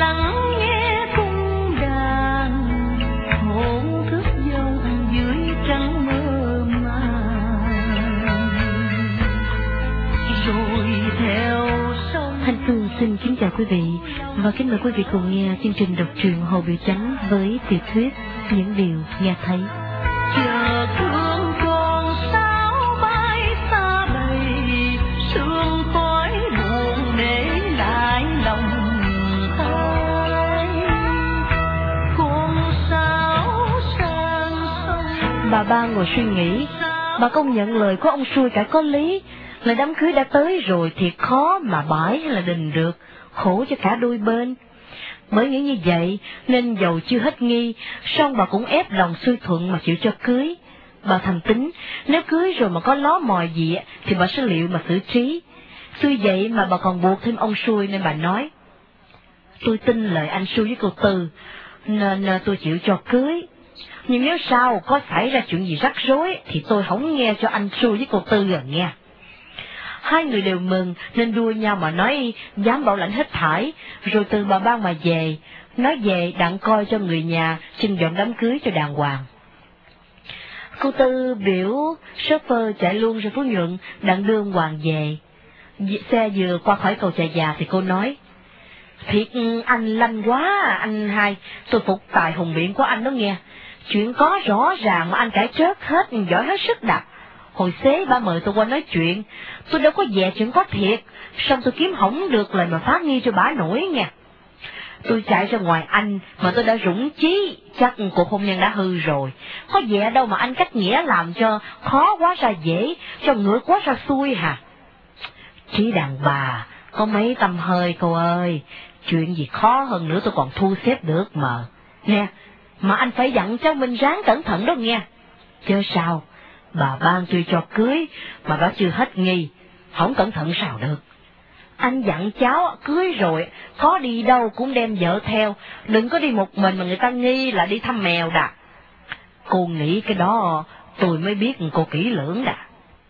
lắng nghe cung đàn thổn thức dòng dưới trắng mơ màng, rồi theo sông. Thanh Phương xin kính chào quý vị và kính mời quý vị cùng nghe chương trình đọc truyện Hồ Biểu Chánh với tiểu thuyết Những Điều Nghe Thấy. Chờ thương con sao bay xa đầy, sương khói buồn để lại lòng ai. Con sao sang sông. Bà Ba ngồi suy nghĩ, bà công nhận lời của ông Xuôi cả có lý, là đám cưới đã tới rồi thì khó mà bãi hay là đình được, khổ cho cả đôi bên. Bởi nghĩ như vậy nên dầu chưa hết nghi, song bà cũng ép lòng Xuôi thuận mà chịu cho cưới. Bà thầm tính, nếu cưới rồi mà có ló mòi gì thì bà sẽ liệu mà xử trí. Xuôi vậy mà bà còn buộc thêm ông Xuôi nên bà nói, tôi tin lời anh Xuôi với cô Tư, nên tôi chịu cho cưới. Nhưng nếu sau có xảy ra chuyện gì rắc rối thì tôi không nghe cho anh Xuôi với cô Tư rồi nghe. Hai người đều mừng nên đua nhau mà nói dám bảo lãnh hết thảy, rồi từ bà Ba mà về, nói về đặng coi cho người nhà xin dọn đám cưới cho đàng hoàng. Cô Tư biểu shopper chạy luôn ra Phú Nhuận đặng đưa ông Hoàng về. Xe vừa qua khỏi cầu Chà Già thì cô nói, thiệt anh lanh quá anh hai, tôi phục tài hùng biện của anh đó nghe. Chuyện có rõ ràng mà anh cãi trớt hết, giỏi hết sức đặt. Hồi xế ba mời tôi qua nói chuyện, tôi đâu có dè chuyện có thiệt, xong tôi kiếm hỏng được lời mà phát nghi cho bả nổi nha. Tôi chạy ra ngoài anh mà tôi đã rủng chí, chắc cuộc hôn nhân đã hư rồi. Có dè đâu mà anh cách nghĩa làm cho khó quá ra dễ, cho ngựa quá ra xuôi hả? Trí đàn bà, có mấy tâm hơi cô ơi, chuyện gì khó hơn nữa tôi còn thu xếp được mà. Nè, mà anh phải dặn cháu Minh ráng cẩn thận đó nghe. Chứ sao, bà ban tôi cho cưới mà đã chưa hết nghi, không cẩn thận sao được. Anh dặn cháu cưới rồi, có đi đâu cũng đem vợ theo, đừng có đi một mình mà người ta nghi là đi thăm mèo đà. Cô nghĩ cái đó tôi mới biết cô kỹ lưỡng đà.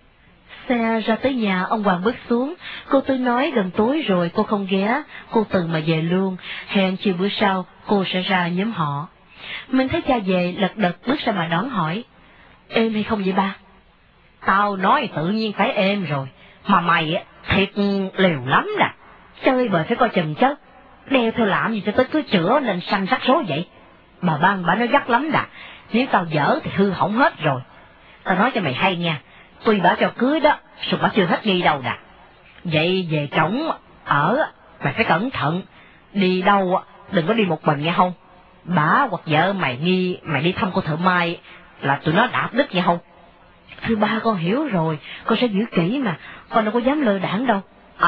Xe ra tới nhà, ông Hoàng bước xuống, cô Tư nói gần tối rồi cô không ghé, cô Từ mà về luôn, hẹn chiều bữa sau cô sẽ ra nhóm họ. Mình thấy cha về lật đật bước ra mà đón hỏi, êm hay không vậy ba? Tao nói tự nhiên phải êm rồi, mà mày thiệt liều lắm nè, chơi bời phải coi chừng chứ, đeo theo làm gì cho tới cứ chữa nên sanh rắc rối vậy. Bà Ban bà nói gắt lắm đà, nếu tao dở thì hư hỏng hết rồi. Tao nói cho mày hay nha, tuy bà cho cưới đó, rồi bà chưa hết nghi đâu đà. Vậy về trống ở, mày phải cẩn thận, đi đâu đừng có đi một mình nghe không? Bà hoặc vợ mày nghi mày đi thăm cô thợ mai là tụi nó đạp đứt nghe không? Thưa ba, con hiểu rồi, con sẽ giữ kỹ mà, con đâu có dám lơ đãng đâu.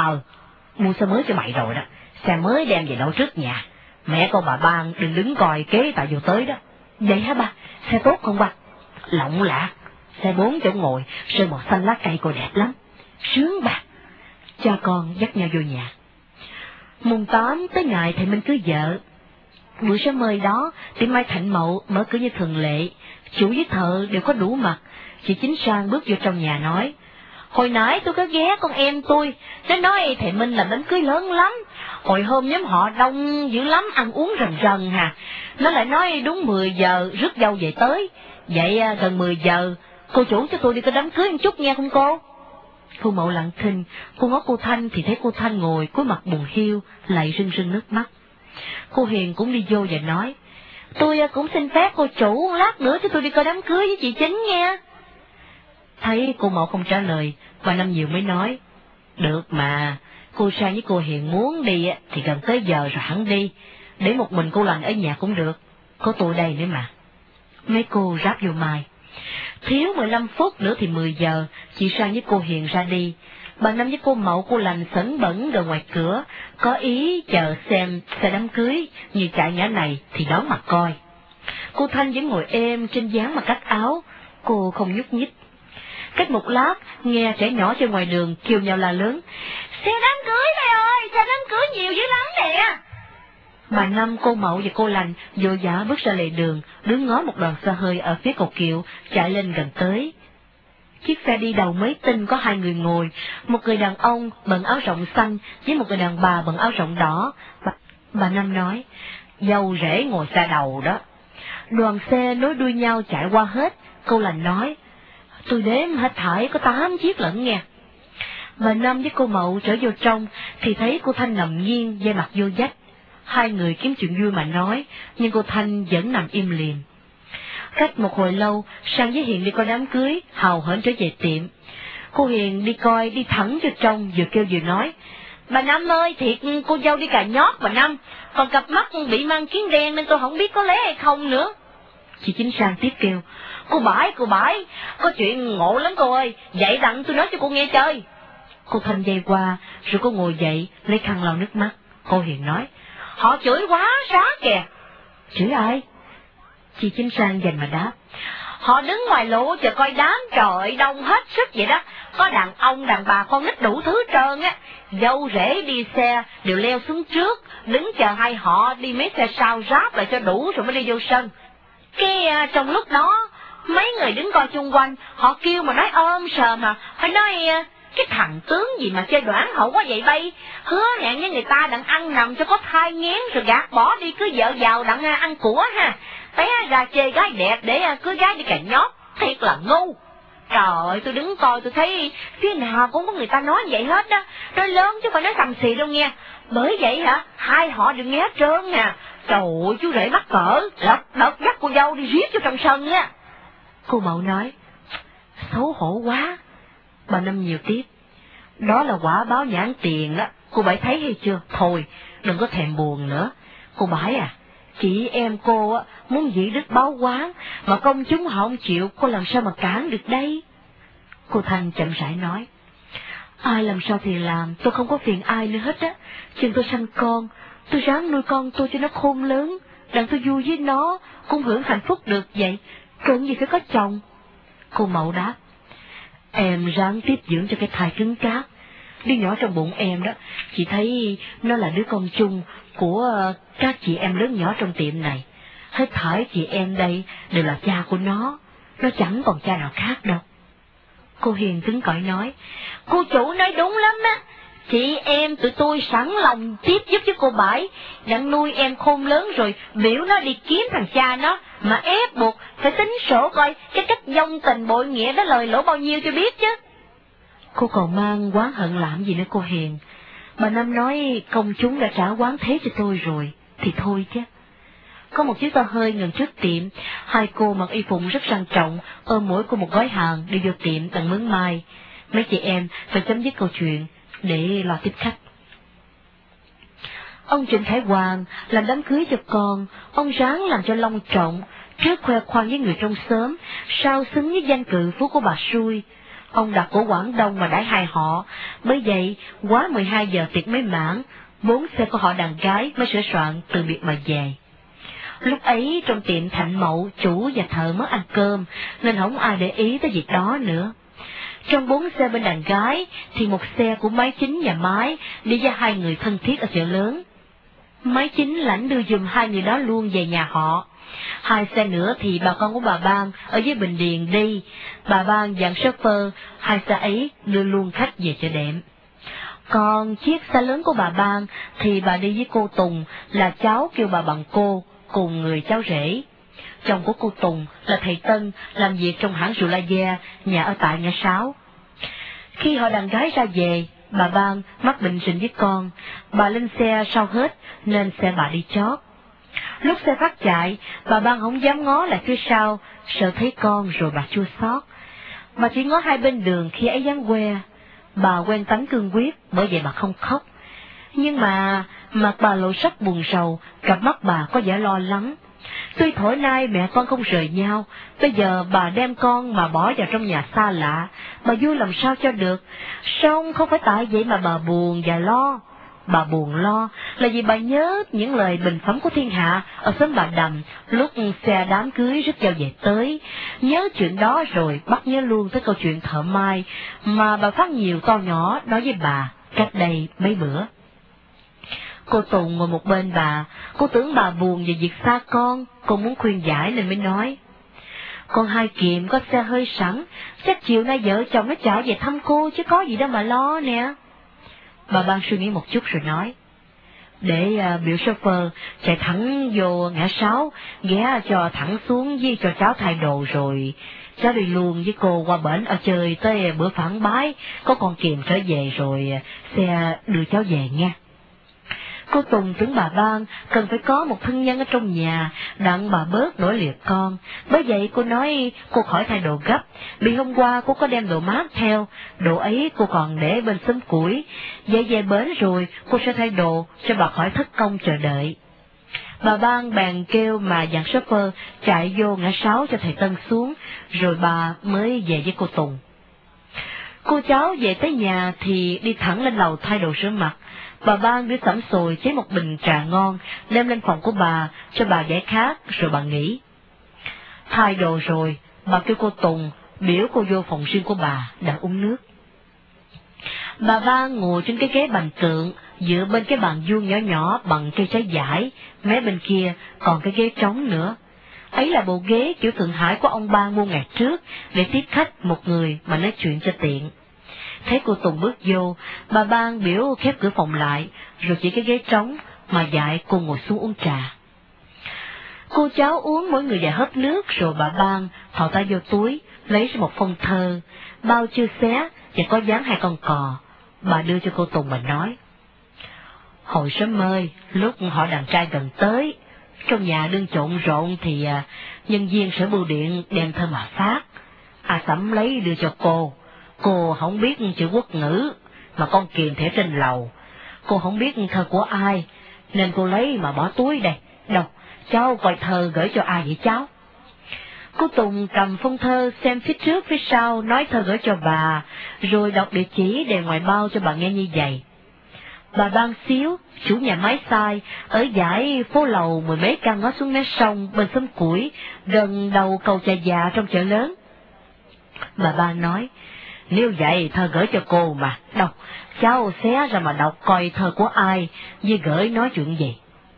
Mua xe mới cho mày rồi đó, xe mới đem về đậu trước nhà. Mẹ con bà Ban đừng đứng coi kế tại vô tới đó. Vậy hả ba, xe tốt không ba? Lộng lạ, xe 4 chỗ ngồi, sơn màu xanh lá cây cô đẹp lắm. Sướng ba. Cha con dắt nhau vô nhà. Mùng 8 tới ngày thầy Minh cưới vợ. Buổi sáng mời đó, tiệm may Thạnh Mậu mở cửa như thường lệ, chủ với thợ đều có đủ mặt. Chị Chính Sang bước vô trong nhà nói, hồi nãy tôi có ghé con em tôi, nó nói thầy Minh làm đám cưới lớn lắm, hồi hôm nhóm họ đông dữ lắm, ăn uống rần rần hà. Nó lại nói đúng 10 giờ rước dâu về tới, vậy gần 10 giờ cô chủ cho tôi đi coi đám cưới một chút nghe không cô? Cô Mậu lặng thinh, cô ngó cô Thanh thì thấy cô Thanh ngồi cúi mặt buồn hiu, lại rưng rưng nước mắt. Cô Hiền cũng đi vô và nói, tôi cũng xin phép cô chủ lát nữa cho tôi đi coi đám cưới với chị Chính nghe. Thấy cô Mậu không trả lời, bà Năm Nhiều mới nói, được mà, cô Sang với cô Hiền muốn đi thì gần tới giờ rồi hẳn đi, để một mình cô Lành ở nhà cũng được, có tôi đây nữa mà. Mấy cô ráp vô mai. Thiếu 15 phút nữa thì 10 giờ, chị Sang với cô Hiền ra đi. Bà Năm với cô Mậu, cô Lành sấn bẩn đợi ngoài cửa, có ý chờ xem xe đám cưới, như chạy nhã này thì đón mặt coi. Cô Thanh vẫn ngồi êm trên dáng mà cắt áo, cô không nhúc nhích. Cách một lát, nghe trẻ nhỏ trên ngoài đường kêu nhau la lớn, xe đám cưới mày ơi, xe đám cưới nhiều dữ lắm nè. Bà Năm, cô Mậu và cô Lành vội vã bước ra lề đường, đứng ngó một đoàn xe hơi ở phía cầu Kiệu chạy lên gần tới. Chiếc xe đi đầu mới tinh có 2 người ngồi, một người đàn ông bận áo rộng xanh với một người đàn bà bận áo rộng đỏ. Bà Năm nói, dâu rể ngồi xa đầu đó. Đoàn xe nối đuôi nhau chạy qua hết, cô Lành nói, tôi đếm hết thảy có 8 chiếc lận nghe. Bà Năm với cô Mậu trở vô trong, thì thấy cô Thanh nằm nghiêng, da mặt vô vách. Hai người kiếm chuyện vui mà nói, nhưng cô Thanh vẫn nằm im lìm. Cách một hồi lâu, Sang với Hiền đi coi đám cưới, hào hớn trở về tiệm. Cô Hiền đi coi, đi thẳng vô trong, vừa kêu vừa nói, bà Năm ơi, thiệt cô dâu đi cà nhót bà Năm, còn cặp mắt bị mang kiến đen nên tôi không biết có lé hay không nữa. Chị Chính Sang tiếp kêu, cô Bãi, có chuyện ngộ lắm cô ơi, dậy đặng tôi nói cho cô nghe chơi. Cô Thanh dây qua, rồi cô ngồi dậy, lấy khăn lau nước mắt. Cô Hiền nói, họ chửi quá rá kìa. Chửi ai? Chị Chính Sang dành mà đáp, họ đứng ngoài lộ chờ coi đám, trời đông hết sức vậy đó, có đàn ông đàn bà con nít đủ thứ trơn á. Dâu rể đi xe đều leo xuống trước, đứng chờ hai họ đi mấy xe sau ráp lại cho đủ rồi mới đi vô sân. Cái trong lúc đó mấy người đứng coi chung quanh, họ kêu mà nói ôm sờm mà, phải nói cái thằng tướng gì mà chơi đoán hậu quá vậy bay, hứa hẹn với người ta đặng ăn nằm cho có thai nghén rồi gạt bỏ đi cưới vợ giàu đặng ăn của ha, té ra chơi gái đẹp để cưới gái đi cà nhót, thiệt là ngu. Trời ơi, tôi đứng coi tôi thấy phía nào cũng có người ta nói vậy hết đó, nói lớn chứ phải nói sầm xì đâu nghe. Bởi vậy hả, hai họ đừng nghe hết trơn nè. Trời ơi, chú rể mắc cỡ, đợt dắt cô dâu đi riết cho trong sân á. Cô Mậu nói, xấu hổ quá. Bà Năm nhiều tiếp, đó là quả báo nhãn tiền đó, cô Bảy thấy hay chưa? Thôi, đừng có thèm buồn nữa. Cô Bảy à, chị em cô á muốn dĩ đức báo quán, mà công chúng họ không chịu, cô làm sao mà cản được đây? Cô Thanh chậm rãi nói, ai làm sao thì làm, tôi không có phiền ai nữa hết á. Chừng tôi sanh con, tôi ráng nuôi con tôi cho nó khôn lớn, đặng tôi vui với nó, cũng hưởng hạnh phúc được vậy, cần gì phải có chồng. Cô Mậu đáp, em ráng tiếp dưỡng cho cái thai cứng cáp. Đứa nhỏ trong bụng em đó, chị thấy nó là đứa con chung của các chị em lớn nhỏ trong tiệm này. Hết thảy chị em đây đều là cha của nó chẳng còn cha nào khác đâu. Cô Hiền cứng cỏi nói, cô chủ nói đúng lắm á, chị em tụi tôi sẵn lòng tiếp giúp cho cô Bảy, đặng nuôi em khôn lớn rồi biểu nó đi kiếm thằng cha nó, mà ép buộc phải tính sổ coi cái cách vong tình bội nghĩa đó lời lỗ bao nhiêu cho biết chứ. Cô còn mang oán hận làm gì nữa cô Hiền? Bà Năm nói công chúng đã trả oán thế cho tôi rồi, thì thôi chứ. Có một chiếc xe hơi ngừng trước tiệm, hai cô mặc y phục rất sang trọng, ôm mỗi cô một gói hàng đi vô tiệm tặng mướn mai. Mấy chị em phải chấm dứt câu chuyện để lo tiếp khách. Ông Trịnh Khải Hoàng làm đám cưới cho con, ông ráng làm cho long trọng, trước khoe khoang với người trong xóm, sao xứng với danh cự phú của bà Xui. Ông đặt của Quảng Đông mà đãi hai họ, bởi vậy quá 12 giờ tiệc mới mãn, 4 xe của họ đàn gái mới sửa soạn từ biệt mà về. Lúc ấy trong tiệm Thạnh Mậu, chủ và thợ mất ăn cơm, nên không ai để ý tới việc đó nữa. Trong 4 xe bên đàn gái, thì một xe của Máy Chính và Mái đi với hai người thân thiết ở chợ lớn. Máy Chính lãnh đưa dùm hai người đó luôn về nhà họ. 2 xe nữa thì bà con của bà Ban ở dưới Bình Điền đi, bà Ban dặn shopper 2 xe ấy đưa luôn khách về chợ Đệm. Còn chiếc xe lớn của bà Ban thì bà đi với cô Tùng, là cháu kêu bà bằng cô, cùng người cháu rể. Chồng của cô Tùng là thầy Tân, làm việc trong hãng rượu La Gia, nhà ở tại ngã 6. Khi họ đàn gái ra về, bà Ban mắc bệnh rình với con, bà lên xe sau hết nên xe bà đi chót. Lúc xe phát chạy, bà Ban không dám ngó lại phía sau, sợ thấy con rồi bà chua xót. Bà chỉ ngó hai bên đường khi ấy dáng que. Bà quen tánh cương quyết, bởi vậy bà không khóc. Nhưng mà mặt bà lộ sắc buồn rầu, cặp mắt bà có vẻ lo lắng. Tuy thổi nay mẹ con không rời nhau, bây giờ bà đem con mà bỏ vào trong nhà xa lạ, bà vui làm sao cho được. Song không phải tại vậy mà bà buồn và lo. Bà buồn lo là vì bà nhớ những lời bình phẩm của thiên hạ ở xóm bà Đầm lúc xe đám cưới rước dâu về tới. Nhớ chuyện đó rồi bắt nhớ luôn tới câu chuyện thợ mai mà bà Phát nhiều to nhỏ nói với bà cách đây mấy bữa. Cô Tùng ngồi một bên bà, cô tưởng bà buồn về việc xa con, cô muốn khuyên giải nên mới nói. Con Hai Kiệm có xe hơi sẵn, chắc chiều nay vợ chồng nó chở về thăm cô chứ có gì đâu mà lo nè. Bà Ban suy nghĩ một chút rồi nói, để biểu chauffeur chạy thẳng vô ngã 6, ghé cho thẳng xuống với cho cháu thay đồ rồi cháu đi luôn với cô qua bển ở chơi tới bữa phản bái, có con Kiềm trở về rồi xe đưa cháu về nha. Cô Tùng tưởng bà Ban cần phải có một thân nhân ở trong nhà, đặng bà bớt nổi liệt con. Bởi vậy cô nói cô khỏi thay đồ gấp, vì hôm qua cô có đem đồ mát theo, đồ ấy cô còn để bên xóm củi. Vậy về bến rồi cô sẽ thay đồ cho bà khỏi thất công chờ đợi. Bà Ban bèn kêu mà dặn shopper chạy vô ngã 6 cho thầy Tân xuống, rồi bà mới về với cô Tùng. Cô cháu về tới nhà thì đi thẳng lên lầu thay đồ rửa mặt. Bà Ban biết sẵn sồi chế một bình trà ngon, đem lên phòng của bà cho bà giải khát, rồi bà nghỉ. Thay đồ rồi, bà kêu cô Tùng biểu cô vô phòng riêng của bà đã uống nước. Bà Ban ngồi trên cái ghế bành tượng, dựa bên cái bàn vuông nhỏ nhỏ bằng cây trái vải, mé bên kia còn cái ghế trống nữa. Ấy là bộ ghế kiểu Thượng Hải của ông Ban mua ngày trước, để tiếp khách một người mà nói chuyện cho tiện. Thấy cô Tùng bước vô, bà Ban biểu khép cửa phòng lại, rồi chỉ cái ghế trống mà dạy cô ngồi xuống uống trà. Cô cháu uống mỗi người vài hớp nước, rồi bà Ban thò tay vô túi, lấy ra một phong thơ, bao chưa xé và có dán 2 con cò. Bà đưa cho cô Tùng mà nói: hồi sớm ơi, lúc họ đàn trai gần tới, trong nhà đương trộn rộn thì nhân viên sở bưu điện đem thơ mà phát. Sẩm lấy đưa cho cô không biết chữ quốc ngữ, mà con Kiềm thẻ trên lầu. Cô không biết thơ của ai, nên cô lấy mà bỏ túi đây. Đâu, cháu coi thơ gửi cho ai vậy cháu? Cô Tùng cầm phong thơ xem phía trước phía sau, nói thơ gửi cho bà, rồi đọc địa chỉ đề ngoài bao cho bà nghe như vậy. Bà Ban Xíu, chủ nhà máy xay, ở dãy phố lầu 10 mấy căn ngó xuống mé sông bên xóm củi, gần đầu cầu Trà Già trong chợ lớn. Bà Ban nói: nếu vậy thơ gửi cho cô mà. Đâu, cháu xé ra mà đọc coi thơ của ai, với gửi nói chuyện gì.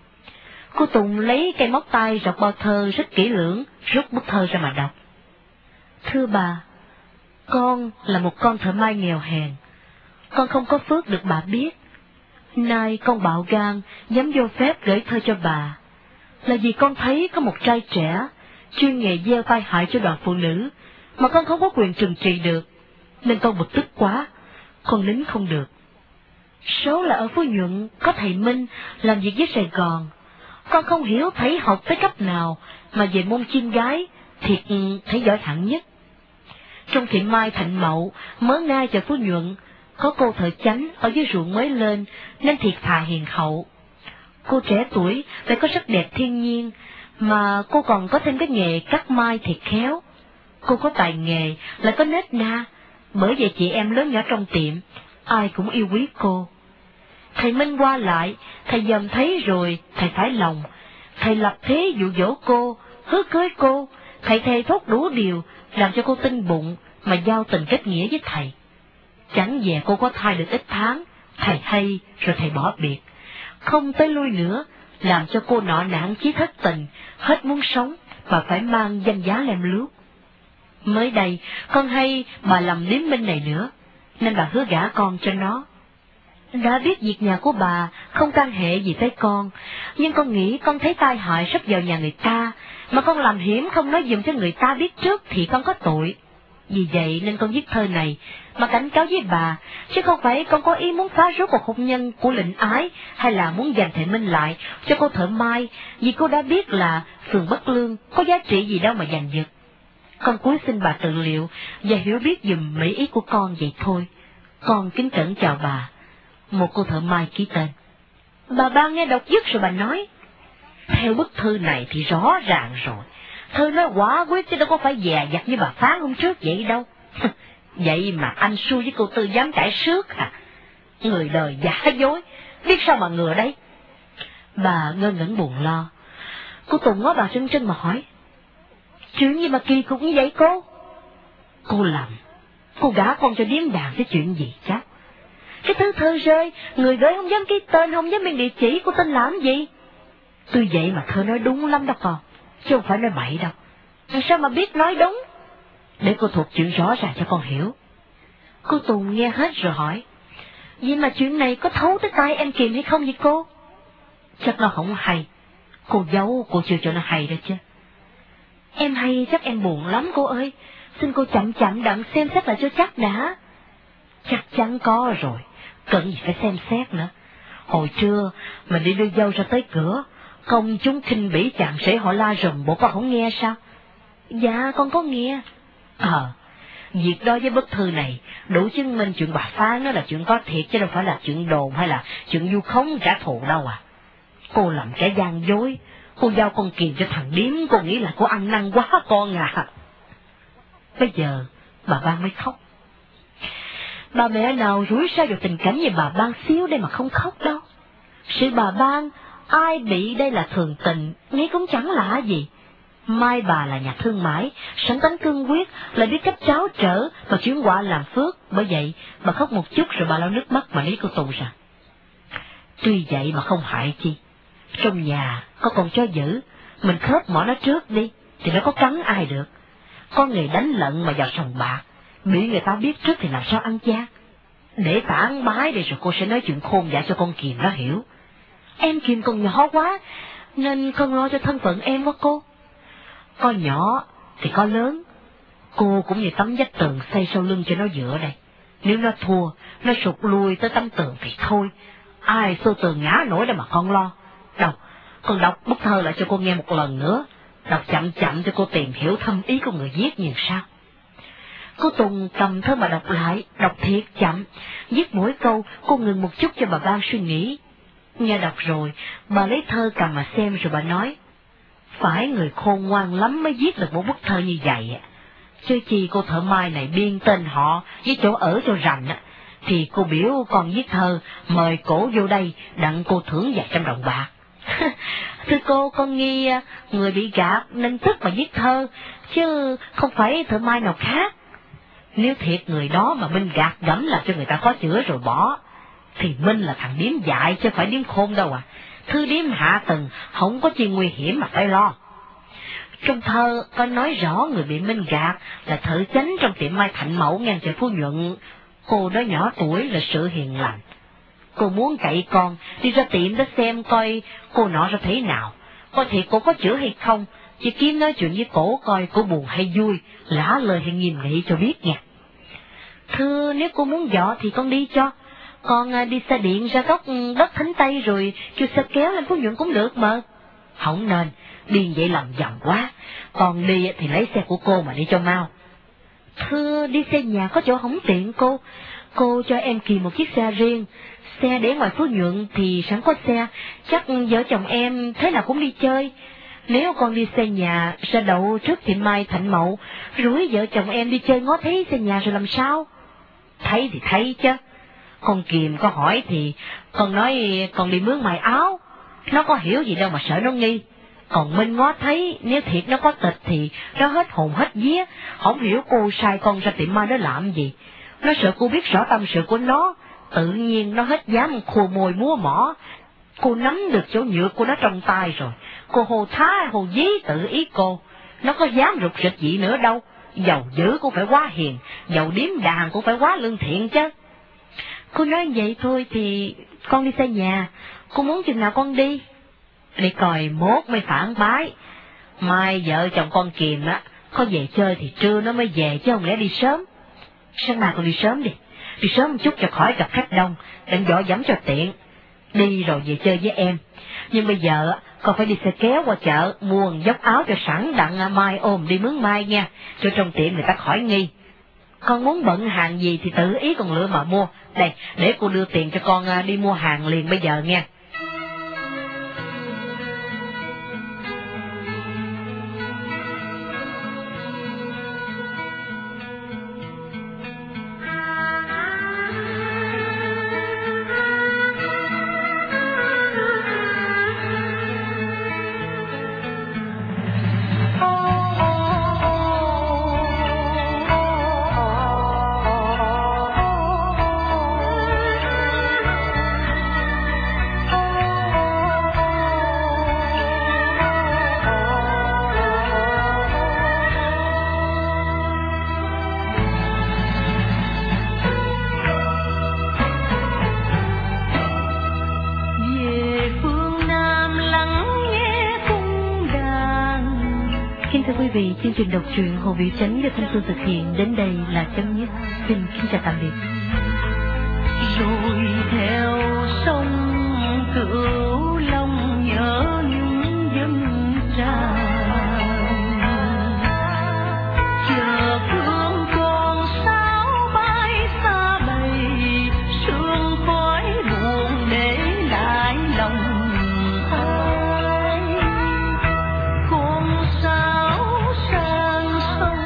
Cô Tùng lấy cây móc tay rọc bao thơ rất kỹ lưỡng, rút bức thơ ra mà đọc. Thưa bà, con là một con thợ may nghèo hèn. Con không có phước được bà biết. Nay con bạo gan dám vô phép gửi thơ cho bà, là vì con thấy có một trai trẻ chuyên nghề gieo tai hại cho đoàn phụ nữ, mà con không có quyền trừng trị được, nên con bực tức quá, con nín không được. Số là ở Phú Nhuận có thầy Minh làm việc với Sài Gòn. Con không hiểu thầy học tới cấp nào, mà về môn chim gái thiệt thầy giỏi hạng nhất. Trong tiệm mai Thạnh Mậu mới ngay chợ Phú Nhuận, có cô thợ chánh ở dưới ruộng mới lên, nên thiệt thà hiền hậu. Cô trẻ tuổi lại có sắc đẹp thiên nhiên, mà cô còn có thêm cái nghề cắt mai thiệt khéo. Cô có tài nghề, lại có nết na, bởi vậy chị em lớn nhỏ trong tiệm, ai cũng yêu quý cô. Thầy Minh qua lại, thầy dòm thấy rồi, thầy phải lòng. Thầy lập thế dụ dỗ cô, hứa cưới cô, thầy thề thốt đủ điều, làm cho cô tin bụng, mà giao tình kết nghĩa với thầy. Chẳng dè cô có thai được ít tháng, thầy hay rồi thầy bỏ biệt. Không tới lui nữa, làm cho cô nọ nản chí thất tình, hết muốn sống, mà phải mang danh giá lem luốc. Mới đây, con hay bà làm điếm minh này nữa, nên bà hứa gả con cho nó. Đã biết việc nhà của bà không can hệ gì tới con, nhưng con nghĩ con thấy tai hại sắp vào nhà người ta, mà con làm hiểm không nói giùm cho người ta biết trước thì con có tội. Vì vậy nên con viết thơ này mà cảnh cáo với bà, chứ không phải con có ý muốn phá rốt cuộc hôn nhân của Lệnh Ái, hay là muốn giành thầy Minh lại cho cô thợ mai, vì cô đã biết là phường Bất Lương có giá trị gì đâu mà giành giật. Con cúi xin bà tự liệu và hiểu biết dùm mỹ ý của con vậy thôi. Con kính cẩn chào bà. Một cô thợ mai ký tên. Bà Ban nghe đọc dứt rồi bà nói: theo bức thư này thì rõ ràng rồi, thơ nói quả quyết chứ đâu có phải dè dặt như bà phán hôm trước vậy đâu. Vậy mà anh xui với cô Tư dám cãi xước hả? Người đời giả dối, biết sao mà ngừa đấy. Bà ngơ ngẩn buồn lo. Cô Tùng ngó bà trân trân mà hỏi: chuyện gì mà kỳ cục như vậy cô? Cô lầm, cô gả con cho điếm đàn cái chuyện gì cháu? Cái thứ thơ rơi, người gửi không dám ký tên, không dám biên địa chỉ, cô tin làm gì? Tuy vậy mà thơ nói đúng lắm đó con, chứ không phải nói bậy đâu. Làm sao mà biết nói đúng? Để cô thuật chuyện rõ ràng cho con hiểu. Cô Tùng nghe hết rồi hỏi: vậy mà chuyện này có thấu tới tai em Kiềm hay không vậy cô? Chắc nó không hay. Cô giấu cô chưa cho nó hay đó chứ. Em hay chắc em buồn lắm cô ơi. Xin cô chậm chậm đặng xem xét lại cho chắc đã. Chắc chắn có rồi, cần gì phải xem xét nữa. Hồi trưa mình đi đưa dâu ra tới cửa, công chúng khinh bỉ chàng sĩ họ la rùm, bộ con không nghe sao? Dạ con có nghe. Việc đó với bức thư này đủ chứng minh chuyện bà Phan đó là chuyện có thiệt, chứ đâu phải là chuyện đồn hay là chuyện vu khống trả thù đâu à. Cô làm kẻ gian dối, cô giao con Kiềm cho thằng Điếm, cô nghĩ là cô ăn năn quá con à. Bây giờ bà Ban mới khóc. Bà mẹ nào rủi ro vào tình cảnh như bà Ban xíu đây mà không khóc đâu. Sự bà Ban, ai bị đây là thường tình, nghĩ cũng chẳng lạ gì. Mai bà là nhà thương mại, sẵn tánh cương quyết, lại biết cách tráo trở và chuyển họa làm phước. Bởi vậy, bà khóc một chút rồi bà lau nước mắt mà lý cô Tùng rằng: tuy vậy mà không hại chi. Trong nhà có con chó dữ, mình khớp mỏ nó trước đi, thì nó có cắn ai được. Con người đánh lận mà vào sòng bạc, bị người ta biết trước thì làm sao ăn gian. Để tản bái đi rồi cô sẽ nói chuyện khôn dại cho con Kiềm nó hiểu. Em Kiềm còn nhỏ quá, nên con lo cho thân phận em quá cô. Con nhỏ thì con lớn, cô cũng như tấm vách tường xây sau lưng cho nó dựa đây. Nếu nó thua, nó sụt lui tới tấm tường thì thôi, ai xô tường ngã nổi đâu mà con lo. Đâu, con đọc bức thơ lại cho cô nghe một lần nữa, đọc chậm chậm cho cô tìm hiểu thâm ý của người viết như sao. Cô Tùng cầm thơ mà đọc lại, đọc thiệt chậm, viết mỗi câu cô ngừng một chút cho bà Ban suy nghĩ. Nghe đọc rồi, bà lấy thơ cầm mà xem rồi bà nói: phải người khôn ngoan lắm mới viết được một bức thơ như vậy. Chứ chi cô thợ mai này biên tên họ với chỗ ở cho rành thì cô biểu con viết thơ mời cổ vô đây đặng cô thưởng vài trăm đồng bạc. Thưa cô, con nghi người bị gạt nên tức mà viết thơ, chứ không phải thợ mai nào khác. Nếu thiệt người đó mà Minh gạt gẫm làm cho người ta khó chữa rồi bỏ, thì Minh là thằng Điếm dại chứ phải Điếm khôn đâu à. Thư Điếm hạ tầng không có chi nguy hiểm mà phải lo. Trong thơ có nói rõ người bị Minh gạt là thợ chánh trong tiệm mai Thạnh Mậu ngang chợ Phú Nhuận. Cô đó nhỏ tuổi là sự hiền lành. Cô muốn cậy con đi ra tiệm đó xem coi cô nọ ra thế nào, coi thiệt cô có chữa hay không, chỉ kiếm nói chuyện với cổ coi cô buồn hay vui, lả lời hay nghiêm nghị cho biết nha. Thưa, nếu cô muốn dọ thì con đi cho. Con đi xe điện ra góc đất Thánh Tây rồi kêu xe kéo lên Phú Nhuận cũng được mà. Không nên, đi vậy làm vòng quá. Còn đi thì lấy xe của cô mà đi cho mau. Thưa, đi xe nhà có chỗ không tiện cô. Cô cho em Kỳ một chiếc xe riêng. Xe để ngoài Phú Nhuận thì sẵn có xe, chắc vợ chồng em thế nào cũng đi chơi. Nếu con đi xe nhà ra đậu trước tiệm mai Thạnh Mậu, rủi vợ chồng em đi chơi ngó thấy xe nhà rồi làm sao? Thấy thì thấy chứ. Con Kiềm có hỏi thì con nói con đi mướn mài áo, nó có hiểu gì đâu mà sợ nó nghi. Còn Minh ngó thấy nếu thiệt nó có tịch thì nó hết hồn hết vía, không hiểu cô sai con ra tiệm mai đó làm gì. Nó sợ cô biết rõ tâm sự của nó, tự nhiên nó hết dám khua môi múa mỏ. Cô nắm được chỗ nhược của nó trong tay rồi, cô hồ thá hồ dí tự ý cô, nó có dám rụt rịch gì nữa đâu. Giàu dữ cũng phải quá hiền, giàu điếm đàn cũng phải quá lương thiện chứ. Cô nói vậy thôi thì con đi xe nhà, cô muốn chừng nào con đi? Đi coi mốt mới phản bái. Mai vợ chồng con Kiềm có về chơi thì trưa nó mới về chứ không lẽ đi sớm. Sáng mai con đi sớm đi sớm một chút cho khỏi gặp khách đông, định dọ dẫm cho tiện. Đi rồi về chơi với em. Nhưng bây giờ con phải đi xe kéo qua chợ mua dốc áo cho sẵn đặng mai ôm đi mướn mai nha, cho trong tiệm người ta khỏi nghi. Con muốn bận hàng gì thì tự ý con lựa mà mua. Đây, để cô đưa tiền cho con đi mua hàng liền bây giờ nha. thưa quý vị, chương trình đọc truyện Hồ Biểu Chánh do Thanh Xuân thực hiện đến đây là chấm dứt. Xin kính chào tạm biệt. Rồi theo sông Cửu Long nhớ những dân tràn, chờ thương con sáo bay xa bầy, sương khói buồn để lại lòng ai. Con sáo sang sông.